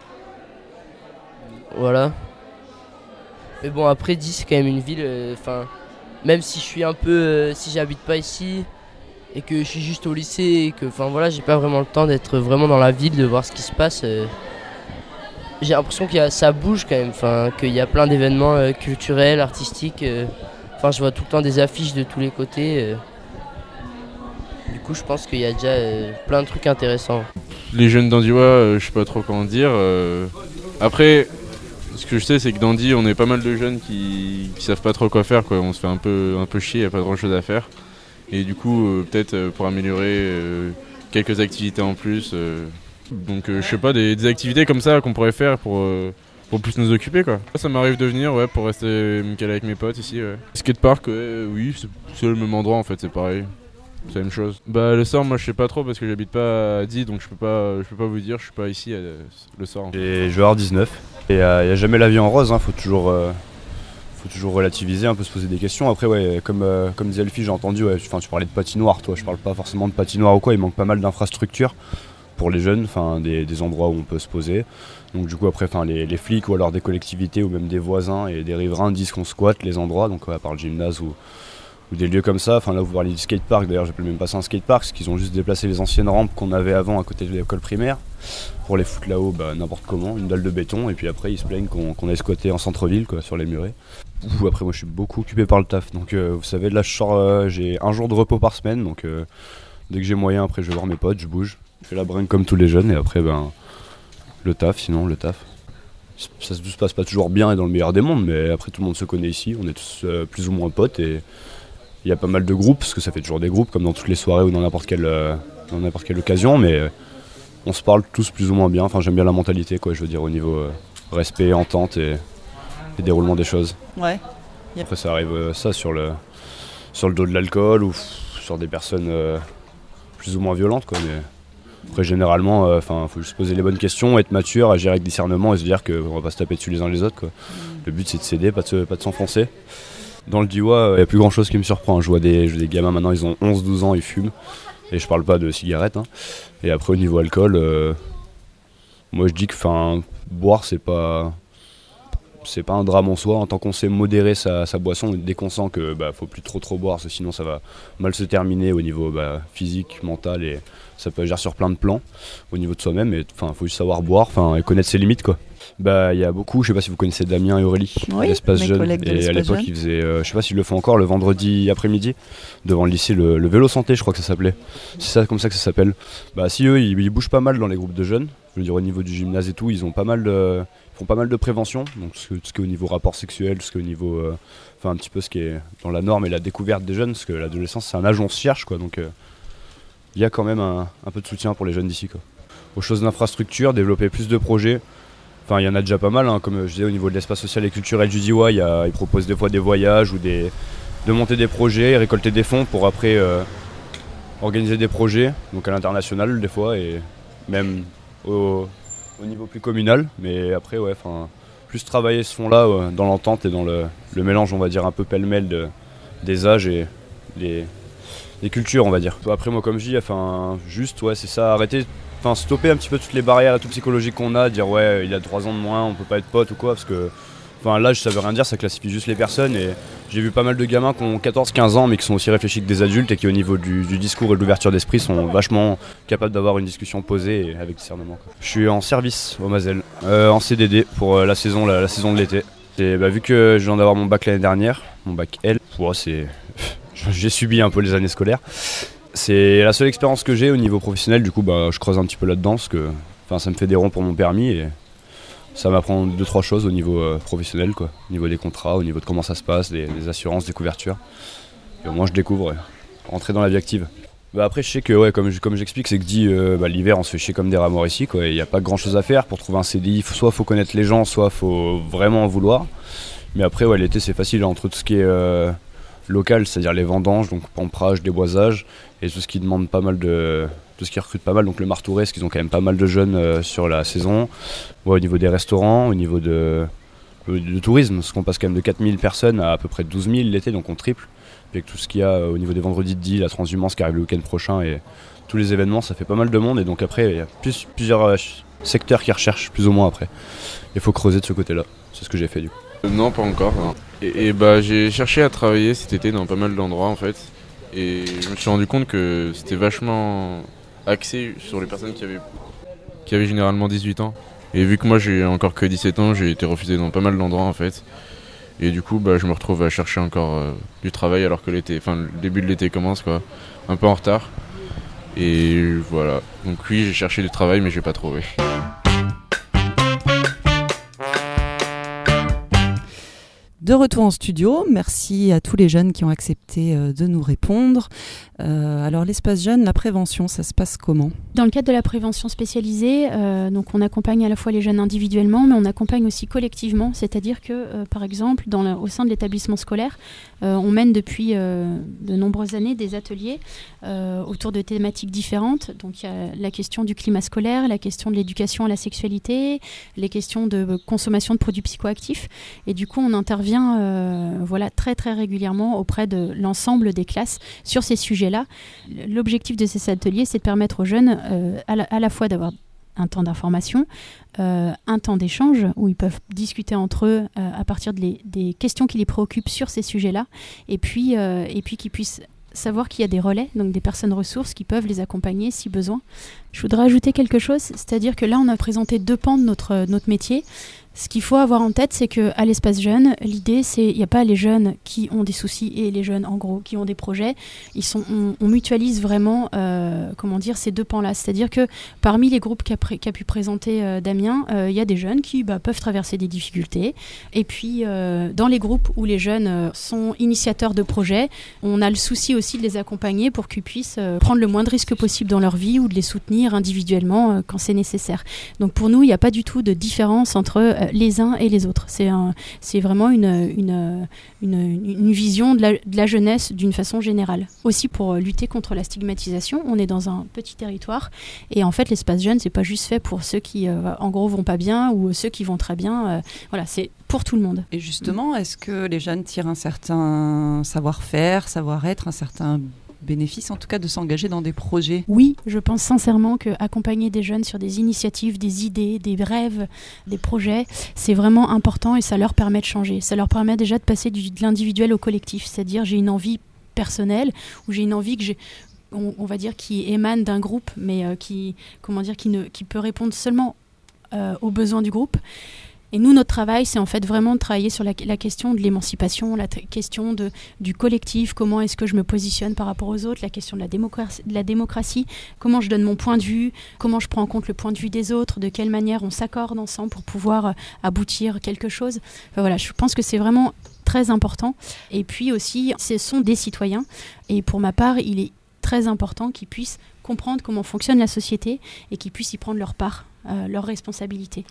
E: Voilà. Mais bon, après Die c'est quand même une ville, enfin, euh, même si je suis un peu, euh, si j'habite pas ici et que je suis juste au lycée et que, enfin voilà, j'ai pas vraiment le temps d'être vraiment dans la ville, de voir ce qui se passe. Euh, j'ai l'impression que ça bouge quand même, enfin, qu'il y a plein d'événements euh, culturels, artistiques. Enfin, euh, je vois tout le temps des affiches de tous les côtés. Euh. Du coup, je pense qu'il y a déjà euh, plein de trucs intéressants.
V: Les jeunes d'Andiwa, euh, je sais pas trop comment dire. Euh, après. Ce que je sais, c'est que dans Die, on est pas mal de jeunes qui, qui savent pas trop quoi faire, quoi. On se fait un peu, un peu chier, il n'y a pas grand chose à faire. Et du coup, euh, peut-être euh, pour améliorer euh, quelques activités en plus. Euh, donc, euh, je sais pas, des, des activités comme ça qu'on pourrait faire pour, euh, pour plus nous occuper, quoi. Ça m'arrive de venir, ouais, pour rester me caler avec mes potes ici, ouais. Skatepark, ouais, oui, c'est, c'est le même endroit en fait, c'est pareil. C'est la même chose. Bah le sort, moi je sais pas trop parce que j'habite pas à Die, donc je peux pas, je peux pas vous dire, je suis pas ici euh, le sort. En fait.
W: J'ai joueur dix-neuf. Et il euh, n'y a jamais la vie en rose, hein. faut, toujours, euh, faut toujours relativiser, un peu se poser des questions. Après, ouais, comme, euh, comme disait Elfie, j'ai entendu, ouais, tu parlais de patinoire, toi, je parle pas forcément de patinoire ou quoi, il manque pas mal d'infrastructures pour les jeunes, des, des endroits où on peut se poser. Donc du coup après les, les flics ou alors des collectivités ou même des voisins et des riverains disent qu'on squatte les endroits, donc à part le gymnase ou, ou des lieux comme ça. Enfin là vous parlez du skatepark, d'ailleurs j'appelle même pas ça un skatepark, parce qu'ils ont juste déplacé les anciennes rampes qu'on avait avant à côté de l'école primaire pour les foutre là-haut bah, n'importe comment, une dalle de béton, et puis après ils se plaignent qu'on, qu'on ait squatté en centre-ville quoi, sur les murets. Ouh, après moi je suis beaucoup occupé par le taf, donc euh, vous savez là je sors, euh, j'ai un jour de repos par semaine, donc euh, dès que j'ai moyen après je vais voir mes potes, je bouge, je fais la bringue comme tous les jeunes et après ben le taf, sinon le taf. ça se passe pas toujours bien et dans le meilleur des mondes, mais après tout le monde se connaît ici, on est tous euh, plus ou moins potes et il y a pas mal de groupes, parce que ça fait toujours des groupes comme dans toutes les soirées ou dans n'importe quelle, euh, dans n'importe quelle occasion, mais euh, on se parle tous plus ou moins bien, enfin j'aime bien la mentalité quoi, je veux dire au niveau euh, respect, entente et, et déroulement des choses.
A: Ouais. Yep.
W: Après ça arrive euh, ça sur le, sur le dos de l'alcool ou sur des personnes euh, plus ou moins violentes quoi, mais après généralement enfin euh, faut juste poser les bonnes questions, être mature, agir avec discernement et se dire qu'on va pas se taper dessus les uns les autres quoi. Mm. Le but c'est de s'aider, pas de, se, pas de s'enfoncer. Dans le Diois, il n'y a plus grand chose qui me surprend, je vois des, je vois des gamins maintenant ils ont onze douze ans, ils fument et je parle pas de cigarettes hein. Et après au niveau alcool euh, moi je dis que enfin boire c'est pas c'est pas un drame en soi, en tant qu'on sait modérer sa, sa boisson, dès qu'on sent que bah, faut plus trop trop boire, parce que sinon ça va mal se terminer au niveau bah, physique, mental, et ça peut agir sur plein de plans au niveau de soi-même, et enfin faut juste savoir boire, enfin et connaître ses limites quoi. Bah il y a beaucoup, je sais pas si vous connaissez Damien et Aurélie,
A: oui,
W: l'Espace Jeune, et à l'époque ils faisaient, euh, je sais pas s'ils le font encore, le vendredi après-midi, devant le lycée, le, le vélo santé je crois que ça s'appelait, c'est ça comme ça que ça s'appelle. Bah si eux ils, ils bougent pas mal dans les groupes de jeunes, je veux dire au niveau du gymnase et tout, ils ont pas mal de... font pas mal de prévention, donc tout ce, tout ce qui est au niveau rapport sexuel, tout ce qui est au niveau, euh, enfin un petit peu ce qui est dans la norme et la découverte des jeunes, parce que l'adolescence c'est un âge où on se cherche quoi, donc il euh, y a quand même un, un peu de soutien pour les jeunes d'ici quoi. Aux choses d'infrastructure, développer plus de projets, enfin il y en a déjà pas mal, hein, comme je disais au niveau de l'espace social et culturel du Diois, ils proposent des fois des voyages ou des, de monter des projets, récolter des fonds pour après euh, organiser des projets, donc à l'international des fois et même au au niveau plus communal, mais après ouais, enfin plus travailler ce fond-là euh, dans l'entente et dans le, le mélange on va dire un peu pêle-mêle de, des âges et des, des cultures on va dire. Après moi comme je dis, enfin juste ouais c'est ça, arrêter, enfin stopper un petit peu toutes les barrières et tout psychologiques qu'on a, dire ouais il a trois ans de moins, on peut pas être pote ou quoi, parce que enfin l'âge ça veut rien dire, ça classifie juste les personnes et j'ai vu pas mal de gamins qui ont quatorze quinze ans mais qui sont aussi réfléchis que des adultes et qui au niveau du, du discours et de l'ouverture d'esprit sont vachement capables d'avoir une discussion posée et avec discernement quoi. Je suis en service au Mazel, euh, en C D D pour euh, la, saison, la, la saison de l'été. Et, bah, vu que je viens d'avoir mon bac l'année dernière, mon bac L, ouais, c'est... j'ai subi un peu les années scolaires. C'est la seule expérience que j'ai au niveau professionnel, du coup bah, je creuse un petit peu là-dedans parce que ça me fait des ronds pour mon permis et ça m'apprend deux trois choses au niveau euh, professionnel quoi, au niveau des contrats, au niveau de comment ça se passe, des, des assurances, des couvertures. Et au moins je découvre, ouais, rentrer dans la vie active. Bah après je sais que ouais, comme, comme j'explique, c'est que dit euh, bah, l'hiver on se fait chier comme des rats morts ici quoi, il n'y a pas grand chose à faire pour trouver un C D I, soit faut connaître les gens, soit faut vraiment en vouloir. Mais après ouais, l'été c'est facile entre tout ce qui est euh, local, c'est-à-dire les vendanges, donc pamprage, déboisage, et tout ce qui demande pas mal de... tout ce qui recrute pas mal, donc le Martourès, parce qu'ils ont quand même pas mal de jeunes euh, sur la saison. Ouais, au niveau des restaurants, au niveau de, de, de tourisme, parce qu'on passe quand même de quatre mille personnes à à peu près douze mille l'été, donc on triple. Puis avec tout ce qu'il y a euh, au niveau des vendredis de dix, la transhumance qui arrive le week-end prochain, et tous les événements, ça fait pas mal de monde, et donc après, il y a plus, plusieurs euh, secteurs qui recherchent plus ou moins après. Il faut creuser de ce côté-là, c'est ce que j'ai fait du coup.
V: Non, pas encore. Non. Et, et bah j'ai cherché à travailler cet été dans pas mal d'endroits en fait, et je me suis rendu compte que c'était vachement axé sur les personnes qui avaient, qui avaient généralement dix-huit ans. Et vu que moi j'ai encore que dix-sept ans, j'ai été refusé dans pas mal d'endroits en fait. Et du coup bah, je me retrouve à chercher encore euh, du travail alors que l'été, enfin le début de l'été commence quoi, un peu en retard. Et voilà, donc oui j'ai cherché du travail mais j'ai pas trouvé.
A: De retour en studio, merci à tous les jeunes qui ont accepté euh, de nous répondre. Euh, alors l'espace jeune, la prévention, ça se passe comment ?
B: Dans le cadre de la prévention spécialisée, euh, donc on accompagne à la fois les jeunes individuellement, mais on accompagne aussi collectivement, c'est-à-dire que euh, par exemple dans le, au sein de l'établissement scolaire, euh, on mène depuis euh, de nombreuses années des ateliers euh, autour de thématiques différentes. Donc il y a la question du climat scolaire, la question de l'éducation à la sexualité, les questions de consommation de produits psychoactifs, et du coup on intervient Euh, voilà, très très régulièrement auprès de l'ensemble des classes sur ces sujets-là. L'objectif de ces ateliers, c'est de permettre aux jeunes euh, à, la, à la fois d'avoir un temps d'information, euh, un temps d'échange où ils peuvent discuter entre eux euh, à partir de les, des questions qui les préoccupent sur ces sujets-là, et puis, euh, et puis qu'ils puissent savoir qu'il y a des relais, donc des personnes ressources qui peuvent les accompagner si besoin. Je voudrais ajouter quelque chose, c'est-à-dire que là on a présenté deux pans de notre, notre métier. Ce qu'il faut avoir en tête, c'est qu'à l'espace jeune, l'idée, c'est il n'y a pas les jeunes qui ont des soucis et les jeunes, en gros, qui ont des projets. Ils sont, on, on mutualise vraiment, euh, comment dire, ces deux pans-là. C'est-à-dire que parmi les groupes qu'a, pré- qu'a pu présenter euh, Damien, il euh, y a des jeunes qui bah, peuvent traverser des difficultés. Et puis, euh, dans les groupes où les jeunes euh, sont initiateurs de projets, on a le souci aussi de les accompagner pour qu'ils puissent euh, prendre le moins de risques possible dans leur vie ou de les soutenir individuellement euh, quand c'est nécessaire. Donc pour nous, il n'y a pas du tout de différence entre euh, les uns et les autres. C'est, un, c'est vraiment une, une, une, une vision de la, de la jeunesse d'une façon générale. Aussi pour lutter contre la stigmatisation, on est dans un petit territoire et en fait l'espace jeune, c'est pas juste fait pour ceux qui euh, en gros vont pas bien ou ceux qui vont très bien. Euh, voilà, c'est pour tout le monde.
A: Et justement, est-ce que les jeunes tirent un certain savoir-faire, savoir-être, un certain bénéfice en tout cas de s'engager dans des projets?
B: Oui, je pense sincèrement qu'accompagner des jeunes sur des initiatives, des idées, des rêves, des projets, c'est vraiment important et ça leur permet de changer. Ça leur permet déjà de passer du, de l'individuel au collectif, c'est-à-dire j'ai une envie personnelle ou j'ai une envie que j'ai on, on va dire qui émane d'un groupe mais euh, qui comment dire qui ne qui peut répondre seulement euh, aux besoins du groupe. Et nous, notre travail, c'est en fait vraiment de travailler sur la, la question de l'émancipation, la t- question de, du collectif, comment est-ce que je me positionne par rapport aux autres, la question de la, démocratie, de la démocratie, comment je donne mon point de vue, comment je prends en compte le point de vue des autres, de quelle manière on s'accorde ensemble pour pouvoir euh, aboutir quelque chose. Enfin, voilà, je pense que c'est vraiment très important. Et puis aussi, ce sont des citoyens. Et pour ma part, il est très important qu'ils puissent comprendre comment fonctionne la société et qu'ils puissent y prendre leur part, euh, leur responsabilité.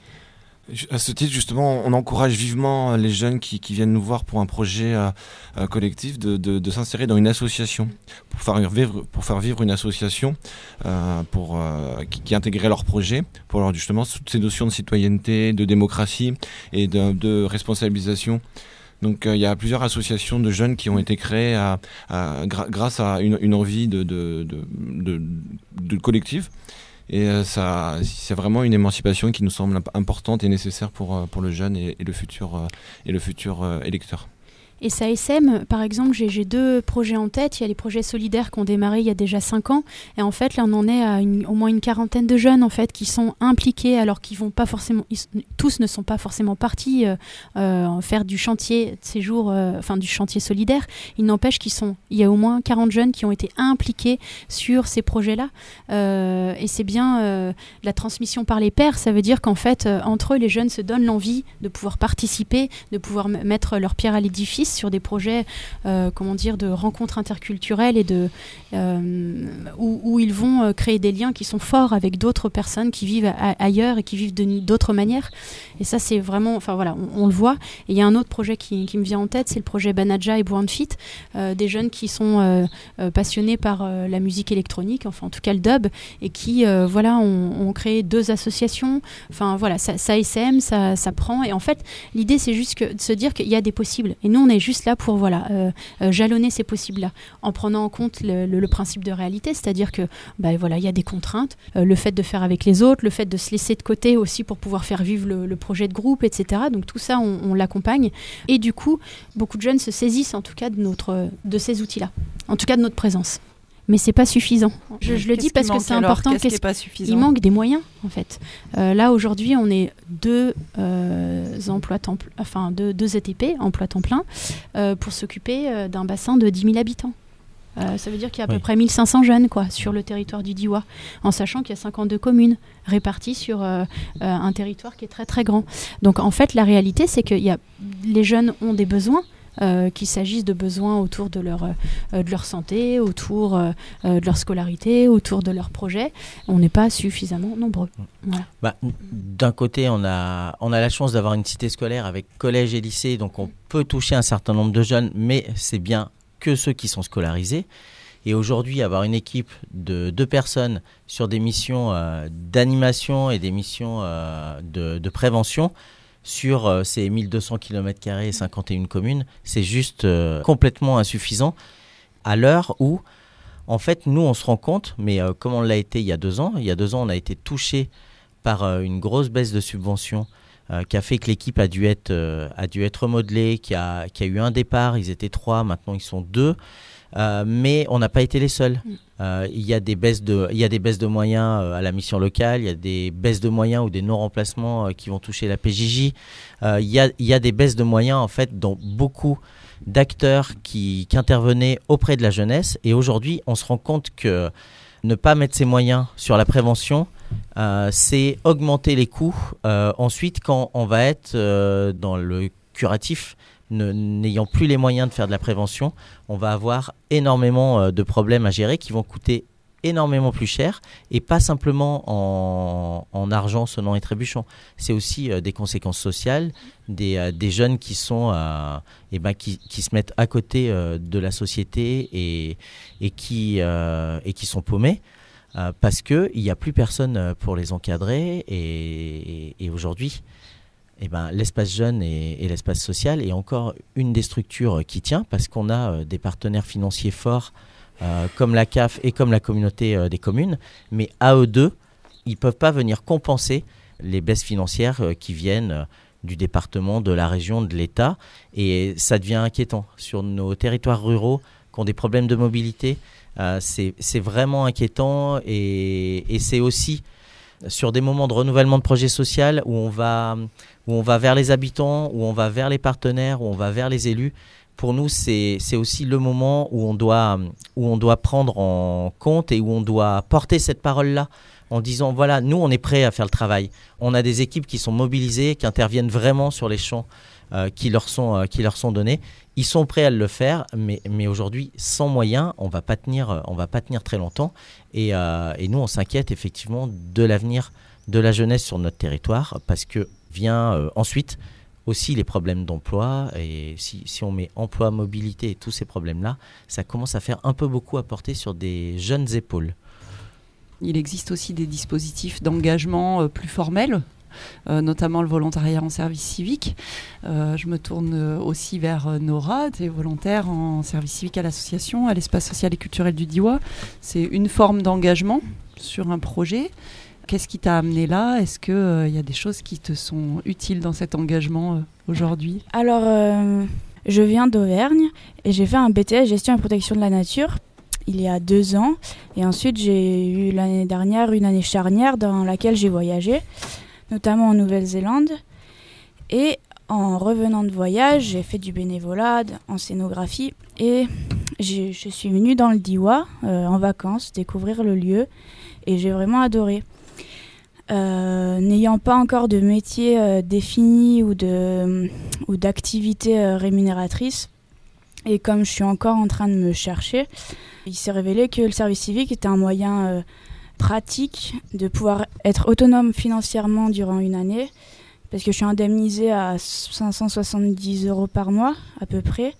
C: À ce titre, justement, on encourage vivement les jeunes qui, qui viennent nous voir pour un projet euh, euh, collectif de, de, de s'insérer dans une association, pour faire vivre, pour faire vivre une association euh, pour, euh, qui, qui intégrait leur projet, pour leur, justement toutes ces notions de citoyenneté, de démocratie et de, de responsabilisation. Donc il euh, y a plusieurs associations de jeunes qui ont été créées à, à, gra- grâce à une, une envie de, de, de, de, de collectif. Et euh, ça, c'est vraiment une émancipation qui nous semble importante et nécessaire pour, euh, pour le jeune et, et le futur, euh, et le futur euh, électeur.
B: Et ça S M, par exemple, j'ai, j'ai deux projets en tête. Il y a les projets solidaires qui ont démarré il y a déjà cinq ans. Et en fait, là, on en est à une, au moins une quarantaine de jeunes en fait, qui sont impliqués, alors qu'ils vont pas forcément, ils, tous ne sont pas forcément partis euh, euh, faire du chantier de séjour, euh, enfin du chantier solidaire. Il n'empêche qu'ils sont, il y a au moins quarante jeunes qui ont été impliqués sur ces projets-là. Euh, et c'est bien euh, la transmission par les pairs. Ça veut dire qu'en fait, euh, entre eux, les jeunes se donnent l'envie de pouvoir participer, de pouvoir m- mettre leur pierre à l'édifice sur des projets euh, comment dire, de rencontres interculturelles et de, euh, où, où ils vont euh, créer des liens qui sont forts avec d'autres personnes qui vivent a- ailleurs et qui vivent de, d'autres manières. Et ça, c'est vraiment, enfin voilà, on, on le voit. Et il y a un autre projet qui, qui me vient en tête, c'est le projet Banaja et Born Fit, euh, des jeunes qui sont euh, euh, passionnés par euh, la musique électronique, enfin en tout cas le dub, et qui euh, voilà, ont, ont créé deux associations. Enfin voilà, ça, ça S M, ça, ça prend. Et en fait, l'idée, c'est juste que, de se dire qu'il y a des possibles. Et nous, on est juste là pour voilà, euh, euh, jalonner ces possibles-là, en prenant en compte le, le, le principe de réalité, c'est-à-dire que bah, voilà, il y a des contraintes, euh, le fait de faire avec les autres, le fait de se laisser de côté aussi pour pouvoir faire vivre le, le projet de groupe, et cetera. Donc tout ça, on, on l'accompagne. Et du coup, beaucoup de jeunes se saisissent en tout cas de, notre, de ces outils-là, en tout cas de notre présence. Mais c'est pas suffisant. Je, je le dis parce que c'est
A: alors
B: important.
A: Qu'est-ce qui est pas suffisant ?
B: Il manque des moyens en fait. Euh, là aujourd'hui, on est deux euh, emplois temps, pl- enfin deux, deux E T P, emploi temps plein, euh, pour s'occuper euh, d'un bassin de dix mille habitants. Euh, ça veut dire qu'il y a à
D: Oui.
B: peu près mille cinq cents jeunes quoi, sur le territoire du Diois, en sachant qu'il y a cinquante-deux communes réparties sur euh, euh, un territoire qui est très très grand. Donc en fait, la réalité, c'est que y a, les jeunes ont des besoins. Euh, qu'il s'agisse de besoins autour de leur, euh, de leur santé, autour euh, de leur scolarité, autour de leur projet. On n'est pas suffisamment nombreux. Voilà.
D: Bah, d'un côté, on a, on a la chance d'avoir une cité scolaire avec collège et lycée, donc on peut toucher un certain nombre de jeunes, mais c'est bien que ceux qui sont scolarisés. Et aujourd'hui, avoir une équipe de deux personnes sur des missions euh, d'animation et des missions euh, de, de prévention, sur euh, ces mille deux cents kilomètres carrés et cinquante et une communes, c'est juste euh, complètement insuffisant à l'heure où, en fait, nous, on se rend compte, mais euh, comme on l'a été il y a deux ans, il y a deux ans, on a été touché par euh, une grosse baisse de subventions euh, qui a fait que l'équipe a dû être, euh, a dû être remodelée, qui a, qui a eu un départ, ils étaient trois, maintenant ils sont deux. Euh, mais on n'a pas été les seuls. Euh, il y a des baisses de, il y a des baisses de moyens euh, à la mission locale, il y a des baisses de moyens ou des non-remplacements euh, qui vont toucher la P J J. Euh, il y a, il y a des baisses de moyens en fait dans beaucoup d'acteurs qui, qui intervenaient auprès de la jeunesse. Et aujourd'hui, on se rend compte que ne pas mettre ses moyens sur la prévention, euh, c'est augmenter les coûts. Euh, ensuite, quand on va être euh, dans le curatif, ne, n'ayant plus les moyens de faire de la prévention, on va avoir énormément euh, de problèmes à gérer qui vont coûter énormément plus cher, et pas simplement en, en argent sonnant et trébuchant. C'est aussi euh, des conséquences sociales, des, euh, des jeunes qui sont euh, eh ben, qui, qui se mettent à côté euh, de la société et, et, qui, euh, et qui sont paumés euh, parce qu'il n'y a plus personne pour les encadrer. Et, et, et aujourd'hui, eh ben, l'espace jeune et, et l'espace social est encore une des structures qui tient, parce qu'on a euh, des partenaires financiers forts Euh, comme la C A F et comme la communauté euh, des communes, mais à eux deux, ils ne peuvent pas venir compenser les baisses financières euh, qui viennent euh, du département, de la région, de l'État, et ça devient inquiétant. Sur nos territoires ruraux qui ont des problèmes de mobilité, euh, c'est, c'est vraiment inquiétant, et, et c'est aussi sur des moments de renouvellement de projet social où on va, où on va vers les habitants, où on va vers les partenaires, où on va vers les élus. Pour nous, c'est, c'est aussi le moment où on, doit, où on doit prendre en compte et où on doit porter cette parole-là en disant, voilà, nous, on est prêts à faire le travail. On a des équipes qui sont mobilisées, qui interviennent vraiment sur les champs euh, qui, leur sont, euh, qui leur sont donnés. Ils sont prêts à le faire, mais, mais aujourd'hui, sans moyens, on ne va pas tenir, on va pas tenir très longtemps. Et, euh, et nous, on s'inquiète effectivement de l'avenir de la jeunesse sur notre territoire, parce que vient euh, ensuite aussi les problèmes d'emploi, et si, si on met emploi, mobilité et tous ces problèmes-là, ça commence à faire un peu beaucoup à porter sur des jeunes épaules.
A: Il existe aussi des dispositifs d'engagement euh, plus formels, euh, notamment le volontariat en service civique. Euh, je me tourne aussi vers euh, Nora, tu es volontaire en service civique à l'association, à l'espace social et culturel du Diois. C'est une forme d'engagement sur un projet. Qu'est-ce qui t'a amené là ? Est-ce qu'il euh, y a des choses qui te sont utiles dans cet engagement euh, aujourd'hui ?
F: Alors, euh, je viens d'Auvergne et j'ai fait un B T S gestion et protection de la nature il y a deux ans. Et ensuite, j'ai eu l'année dernière une année charnière dans laquelle j'ai voyagé, notamment en Nouvelle-Zélande. Et en revenant de voyage, j'ai fait du bénévolat en scénographie et j'ai, je suis venue dans le Diois euh, en vacances, découvrir le lieu, et j'ai vraiment adoré. Euh, n'ayant pas encore de métier euh, défini ou, de, ou d'activité euh, rémunératrice, et comme je suis encore en train de me chercher, il s'est révélé que le service civique était un moyen euh, pratique de pouvoir être autonome financièrement durant une année, parce que je suis indemnisée à cinq cent soixante-dix euros par mois à peu près,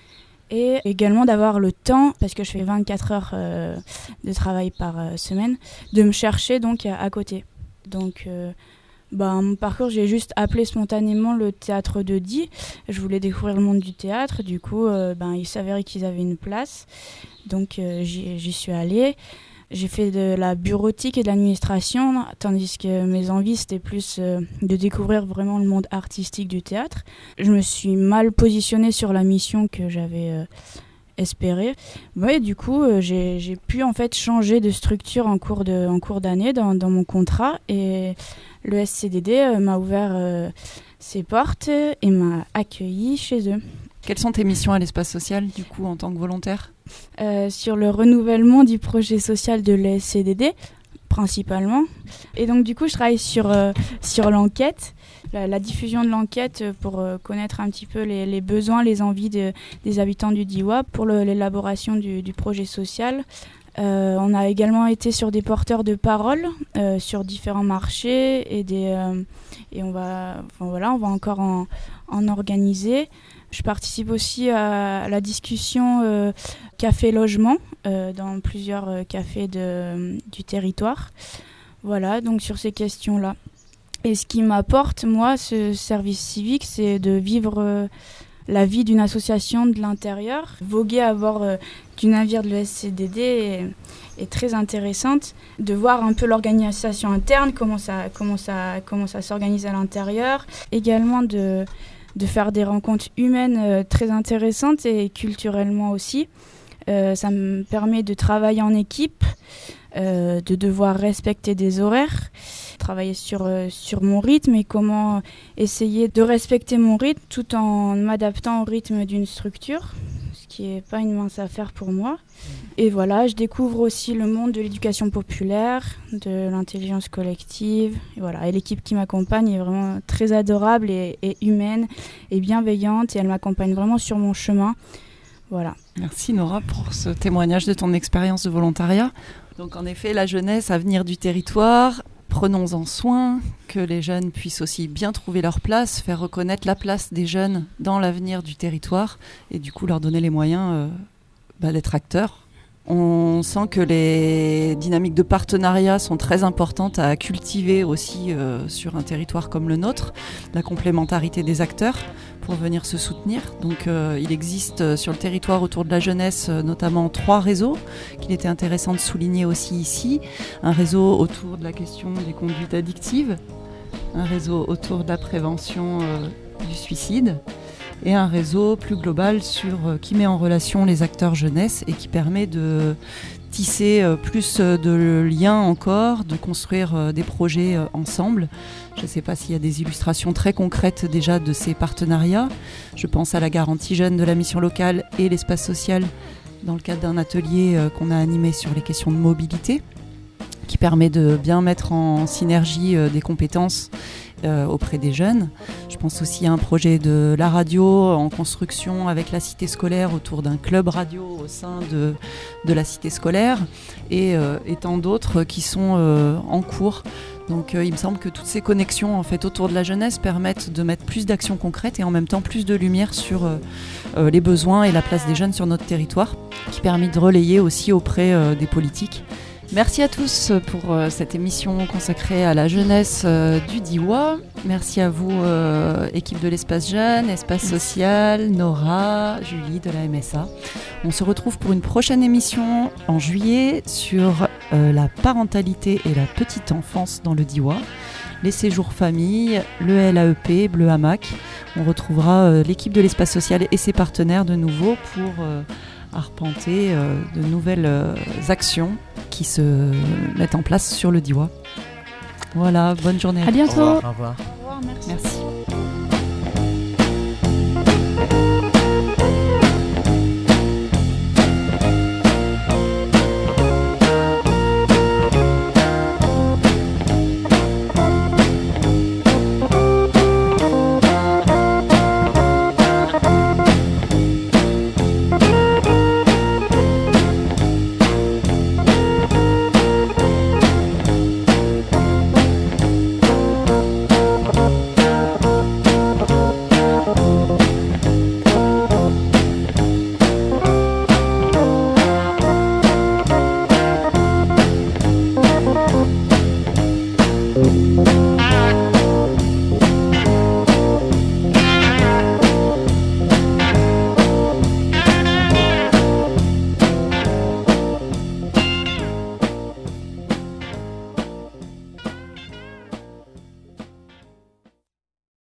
F: et également d'avoir le temps, parce que je fais vingt-quatre heures euh, de travail par euh, semaine, de me chercher donc à, à côté. Donc, euh, bah, mon parcours, j'ai juste appelé spontanément le théâtre de Die. Je voulais découvrir le monde du théâtre. Du coup, euh, ben, il s'avérait qu'ils avaient une place. Donc, euh, j'y, j'y suis allée. J'ai fait de la bureautique et de l'administration, tandis que mes envies, c'était plus euh, de découvrir vraiment le monde artistique du théâtre. Je me suis mal positionnée sur la mission que j'avais euh, espérée. Ouais, du coup, euh, j'ai, j'ai pu en fait changer de structure en cours, de, en cours d'année dans, dans mon contrat, et le S C D D euh, m'a ouvert euh, ses portes et m'a accueilli chez eux.
A: Quelles sont tes missions à l'espace social, du coup, en tant que volontaire ?
F: euh, Sur le renouvellement du projet social de l'E S C D D, principalement. Et donc, du coup, je travaille sur, euh, sur l'enquête, la, la diffusion de l'enquête pour euh, connaître un petit peu les, les besoins, les envies de, des habitants du Diois pour le, l'élaboration du, du projet social. Euh, on a également été sur des porteurs de parole euh, sur différents marchés, et, des, euh, et on, va, enfin, voilà, on va encore en, en organiser. Je participe aussi à la discussion euh, café-logement euh, dans plusieurs euh, cafés de, du territoire. Voilà, donc sur ces questions-là. Et ce qui m'apporte, moi, ce service civique, c'est de vivre euh, la vie d'une association de l'intérieur. Voguer à bord euh, du navire de l'E S C D D est, est très intéressante. De voir un peu l'organisation interne, comment ça, comment ça, comment ça s'organise à l'intérieur. Également de... de faire des rencontres humaines euh, très intéressantes et culturellement aussi. Euh, ça me permet de travailler en équipe, euh, de devoir respecter des horaires, travailler sur, euh, sur mon rythme et comment essayer de respecter mon rythme tout en m'adaptant au rythme d'une structure, ce qui n'est pas une mince affaire pour moi. Et voilà, je découvre aussi le monde de l'éducation populaire, de l'intelligence collective. Et, voilà. Et l'équipe qui m'accompagne est vraiment très adorable et, et humaine et bienveillante et elle m'accompagne vraiment sur mon chemin. Voilà.
A: Merci Nora pour ce témoignage de ton expérience de volontariat. Donc en effet, la jeunesse, avenir du territoire, prenons-en soin, que les jeunes puissent aussi bien trouver leur place, faire reconnaître la place des jeunes dans l'avenir du territoire et du coup leur donner les moyens euh, bah, d'être acteurs. On sent que les dynamiques de partenariat sont très importantes à cultiver aussi euh, sur un territoire comme le nôtre, la complémentarité des acteurs pour venir se soutenir. Donc euh, il existe sur le territoire autour de la jeunesse euh, notamment trois réseaux qu'il était intéressant de souligner aussi ici. Un réseau autour de la question des conduites addictives, un réseau autour de la prévention euh, du suicide, et un réseau plus global sur, euh, qui met en relation les acteurs jeunesse et qui permet de tisser euh, plus de liens encore, de construire euh, des projets euh, ensemble. Je ne sais pas s'il y a des illustrations très concrètes déjà de ces partenariats. Je pense à la garantie jeune de la mission locale et l'espace social dans le cadre d'un atelier euh, qu'on a animé sur les questions de mobilité, qui permet de bien mettre en synergie euh, des compétences Euh, auprès des jeunes. Je pense aussi à un projet de la radio en construction avec la cité scolaire autour d'un club radio au sein de, de la cité scolaire et, euh, et tant d'autres qui sont euh, en cours. Donc euh, il me semble que toutes ces connexions en fait, autour de la jeunesse permettent de mettre plus d'actions concrètes et en même temps plus de lumière sur euh, euh, les besoins et la place des jeunes sur notre territoire, qui permet de relayer aussi auprès euh, des politiques. Merci à tous pour euh, cette émission consacrée à la jeunesse euh, du Diois. Merci à vous, euh, équipe de l'Espace Jeune, Espace Social, Nora, Julie de la M S A. On se retrouve pour une prochaine émission en juillet sur euh, la parentalité et la petite enfance dans le Diois, les séjours famille, le L A E P, Bleu Hamac. On retrouvera euh, l'équipe de l'Espace Social et ses partenaires de nouveau pour euh, arpenter euh, de nouvelles euh, actions qui se mettent en place sur le Diois. Voilà, bonne journée.
B: À bientôt.
D: Au revoir. Au revoir.
B: Au revoir, merci.
A: Merci.